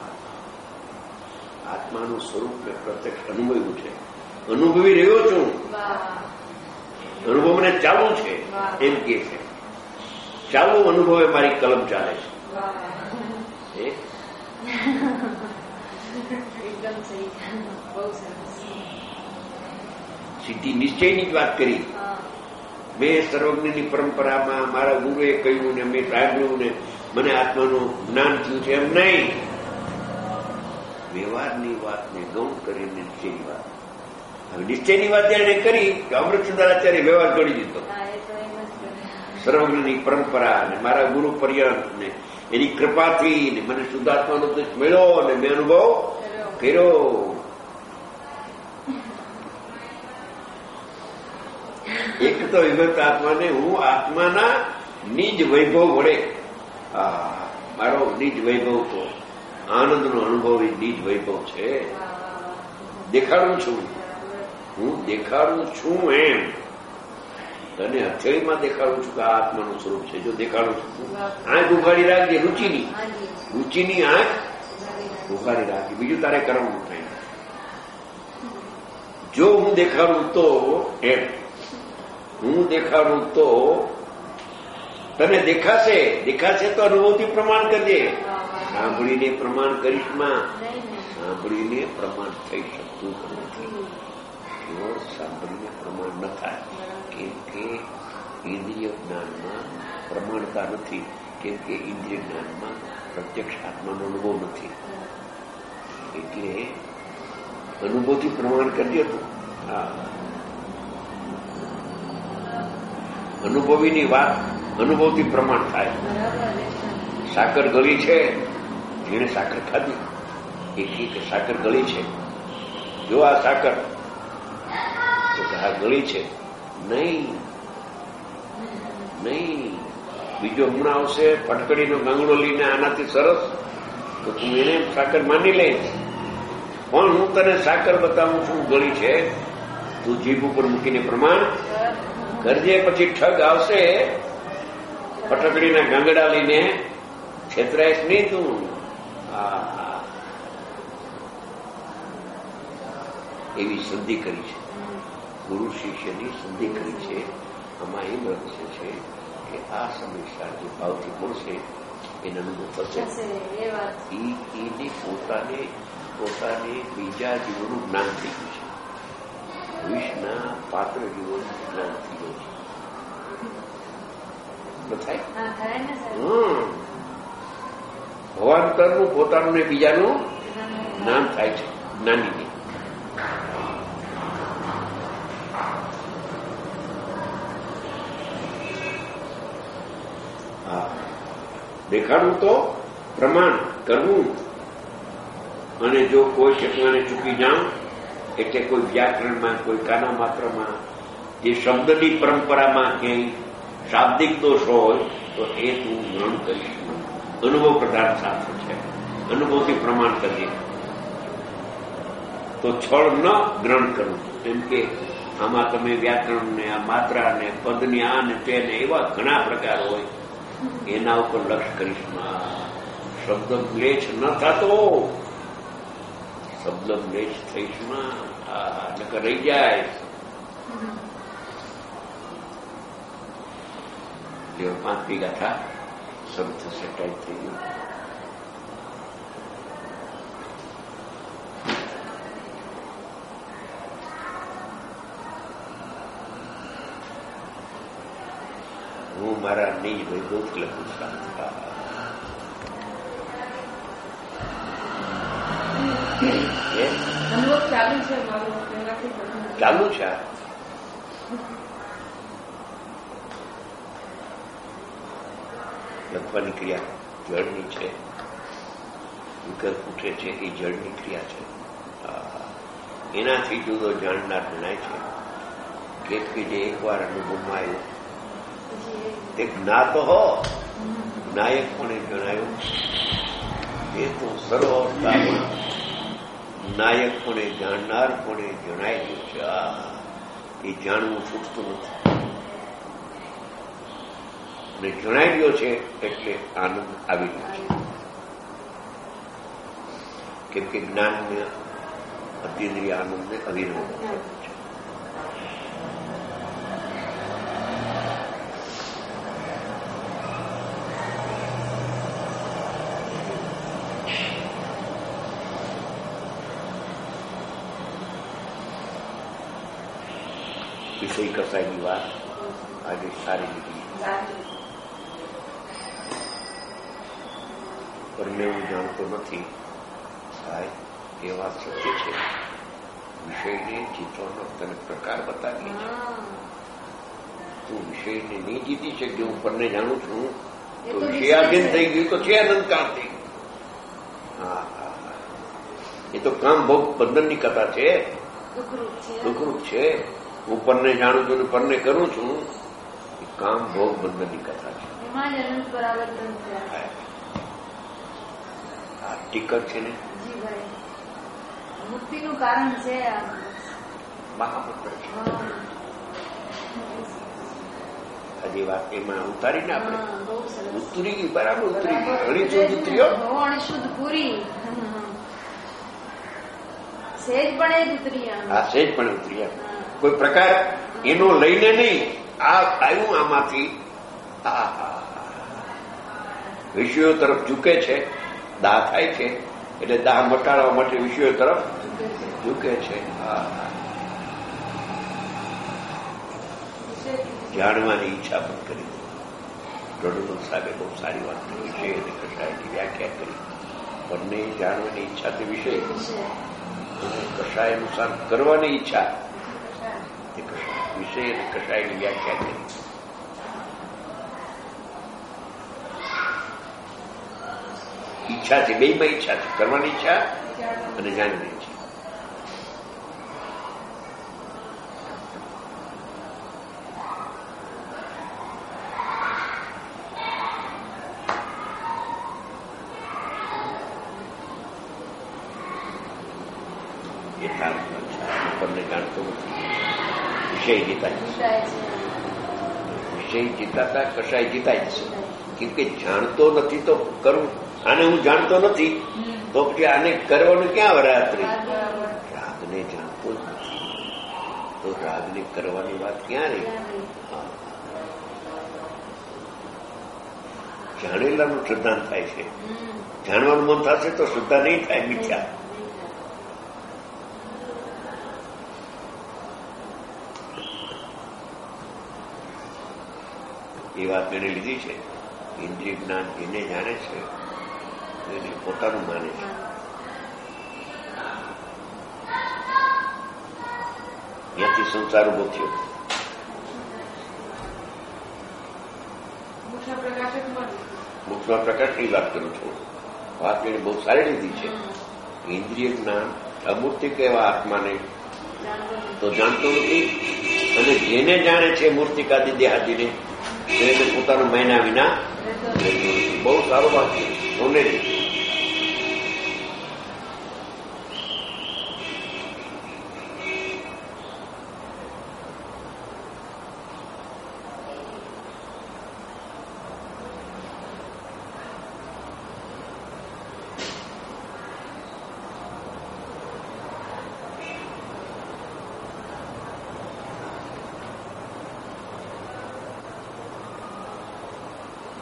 આત્માનું સ્વરૂપ મેં પ્રત્યક્ષ અનુભવ્યું છે, અનુભવી રહ્યો છું. અનુભવ મને ચાલુ છે એમ કે છે. ચાલુ અનુભવે મારી કલમ ચાલે છે. સીધી નિશ્ચયની જ વાત કરી. મેં સર્વજ્ઞની પરંપરામાં મારા ગુરુએ કહ્યું ને મેં સાંભળ્યું ને મને આત્માનું જ્ઞાન થયું છે એમ નહીં. વ્યવહારની વાતને ગૌણ કરીને નિશ્ચયની વાત. હવે નિશ્ચયની વાત જયારે કરી કે અમૃતચંદ્રાચાર્ય વ્યવહાર કરી દીધો. સર્વજ્ઞની પરંપરા અને મારા ગુરુ પર્યંત ને એની કૃપાથી ને મને શુદ્ધાત્માનો ઉપદેશ મળ્યો અને મેં અનુભવ કર્યો. એક તો વિભક્ત આત્માને હું આત્માના નિજ વૈભવ વડે, મારો નિજ વૈભવ તો આનંદનો અનુભવ એ નિજ વૈભવ છે. દેખાડું છું, હું દેખાડું છું એમ તને હથેળીમાં દેખાડું છું કે આ આત્માનું સ્વરૂપ છે. જો દેખાડું છું, આંખ ઉઘાડી રાખજે, રૂચિની રૂચિની આંખ ઉઘાડી રાખજે, બીજું તારે કરવાનું થાય. જો હું દેખાડું તો એમ હું દેખાડું તો તને દેખાશે, દેખાશે તો અનુભવથી પ્રમાણ કરજે. સાંભળીને પ્રમાણ કરીશ માં, સાંભળીને પ્રમાણ થઈ શકતું નથી. જો સાંભળીને પ્રમાણ ન થાય, કેમ કે ઇન્દ્રિય જ્ઞાનમાં પ્રમાણતા નથી, કેમ કે ઇન્દ્રિય જ્ઞાનમાં પ્રત્યક્ષ આત્માનો અનુભવ નથી. એટલે અનુભવથી પ્રમાણ કરજે તું. હા, અનુભવીની વાત અનુભવથી પ્રમાણ થાય. સાકર ગળી છે, જેને સાકર ખાધી એ કે સાકર ગળી છે. જો આ સાકર તો આ ગળી છે નહીં, નહીં. બીજો હમણાં આવશે ફટકડીનો ગાંગડો લઈને આનાથી સરસ, તો તું એને સાકર માની લઈશ. પણ હું તને સાકર બતાવું છું ગળી છે, તું જીભ ઉપર મૂકીને પ્રમાણ કરજે. પછી ઠગ આવશે ફટકડીના ગાંગડા લઈને, છેતરાઈશ નહીં તું. એવી સંધિ કરી છે ગુરુ શિષ્યની, સંધિ કરી છે. આમાં એમ રહસ્ય છે કે આ સમયસાર જે ભાવથી મળશે એને અનુભવ થશે. એને પોતાને પોતાને બીજા જીવોનું જ્ઞાન થઈ ગયું છે, ભવિષ્યના પાત્ર જીવોનું જ્ઞાન થઈ ગયું છે. થાય ભવાંતરનું પોતાનું ને બીજાનું જ્ઞાન થાય છે. જ્ઞાનીને દેખાડવું તો પ્રમાણ કરવું. અને જો કોઈ ક્ષેત્રને ચૂકી જાઉં, એટલે કોઈ વ્યાકરણમાં, કોઈ કાના માત્રમાં, જે શબ્દની પરંપરામાં ક્યાંય શાબ્દિક દોષ હોય તો એ તું ગ્રહણ કરીશ. અનુભવ પ્રધાન શાસ્ત્ર છે, અનુભવથી પ્રમાણ કરીએ તો છળ ન ગ્રહણ કરવું. કેમ કે આમાં તમે વ્યાકરણ ને આ માત્રા ને પદની આ ને તે ને એવા ઘણા પ્રકાર હોય, એના ઉપર લક્ષ કરીશ. શબ્દ મ્લેચ્છ ન થતો, શબ્દ મ્લેચ્છ થઈશ નકર રહી જાય. પાંચ ભેગા થા શબ્દ થશે, ટાઈપ થઈ ગયું. હું મારા નિજ વૈભવથી લખું છું. ચાલુ છે. લખવાની ક્રિયા જળની છે, વિકલ્પ ઉઠે છે એ જળની ક્રિયા છે. એનાથી જુદો જાણનાર જણાય છે કે જે એકવાર અનુભવમાં આવ્યો તે જ્ઞાતો હો, નાયક પણ જણાયું. એ તો સર્વ અવસ્થામાં નાયક પણ જાણનાર પણ જણાય ગયું છે. એ જાણવું છૂટતું નથી અને જણાઈ ગયો છે એટલે આનંદ આવી ગયો છે. કેમ કે જ્ઞાનને અતિન્દ્રિય આનંદને અવિરત છે. વિષય કસાયની વાત આજે સારી લીધી. પણ હું જાણતો નથી સાહેબ, એ વાત સત્ય છે. વિષયને જીતવાનો તને પ્રકાર બતાવીએ છે. તું વિષયને નહીં જીતી શકે. હું પરને જાણું છું તો વિષયાધીન થઈ ગયું તો છે અનંતકાળ થઈ ગયું. હા હા, એ તો કામ ભોગ બંધનની કથા છે, દુઃખરૂપ છે. હું પરને જાણું છું અને પરને કરું છું એ કામ ભોગ બંધનની કથા છે. એમાં જ અનંત પરાવર્તન છે. આ ટીકર છે ને જી ભાઈ, મુક્તિનું કારણ છે આ મહામંત્ર છે. હજી વાત એમાં ઉતારીને આપણે ઉતરી ગઈ, બરાબર ઉતરી ગઈ. ઘણી શુદ્ધ ઉતરીઓ, શુદ્ધ પૂરી સહેજ પણ જ ઉતરી. આ સહેજ પણ ઉતરી. કોઈ પ્રકાર એનો લઈને નહીં, આ આવ્યું આમાંથી. વિષયો તરફ ઝૂકે છે, દાહ થાય છે એટલે દાહ મટાડવા માટે વિષયો તરફ ઝૂકે છે. જાણવાની ઈચ્છા પણ કરી. રઘુનાથ સાહેબે બહુ સારી વાત કરી. વિષય અને કષાયની વ્યાખ્યા કરી. બંને જાણવાની ઈચ્છા તે વિષય અને કષાય અનુસાર કરવાની ઈચ્છા તે કષાય. વિષય અને કષાયની વ્યાખ્યા કરી. ઈચ્છા છે, બેમાં ઈચ્છા છે. કરવાની ઈચ્છા અને જાણવાની ઈચ્છા. આપણને જાણતો નથી. વિષય જીતાય વિષય જીતાતા કશાય જીતાય છે. કેમ કે જાણતો નથી તો કરવું. આને હું જાણતો નથી તો પછી આને કરવાનું ક્યાં વરાત્રી? રાગને જાણતો જ નથી તો રાગને કરવાની વાત ક્યાં રહી? જાણેલાનું શ્રદ્ધાન થાય છે. જાણવાનું મન થશે તો શ્રદ્ધા નહીં થાય, મિથ્યા. એ વાત એને લીધી છે. ઇન્દ્રિય જ્ઞાન જેને જાણે છે એને પોતાનું માને છે. ત્યાંથી સંસાર ઉભો થયો. મોક્ષમાં પ્રકાશની વાત કરું છું. વાત એને બહુ સારી લીધી છે. ઇન્દ્રિય જ્ઞાન અમૂર્તિક એવા આત્માને તો જાણતો નથી, અને જેને જાણે છે મૂર્તિકાદી દેહાદીને એને પોતાનું મહિના વિના બહુ સારો વાત છે. સોનેરી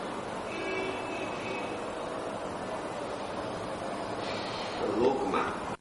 લોકમાં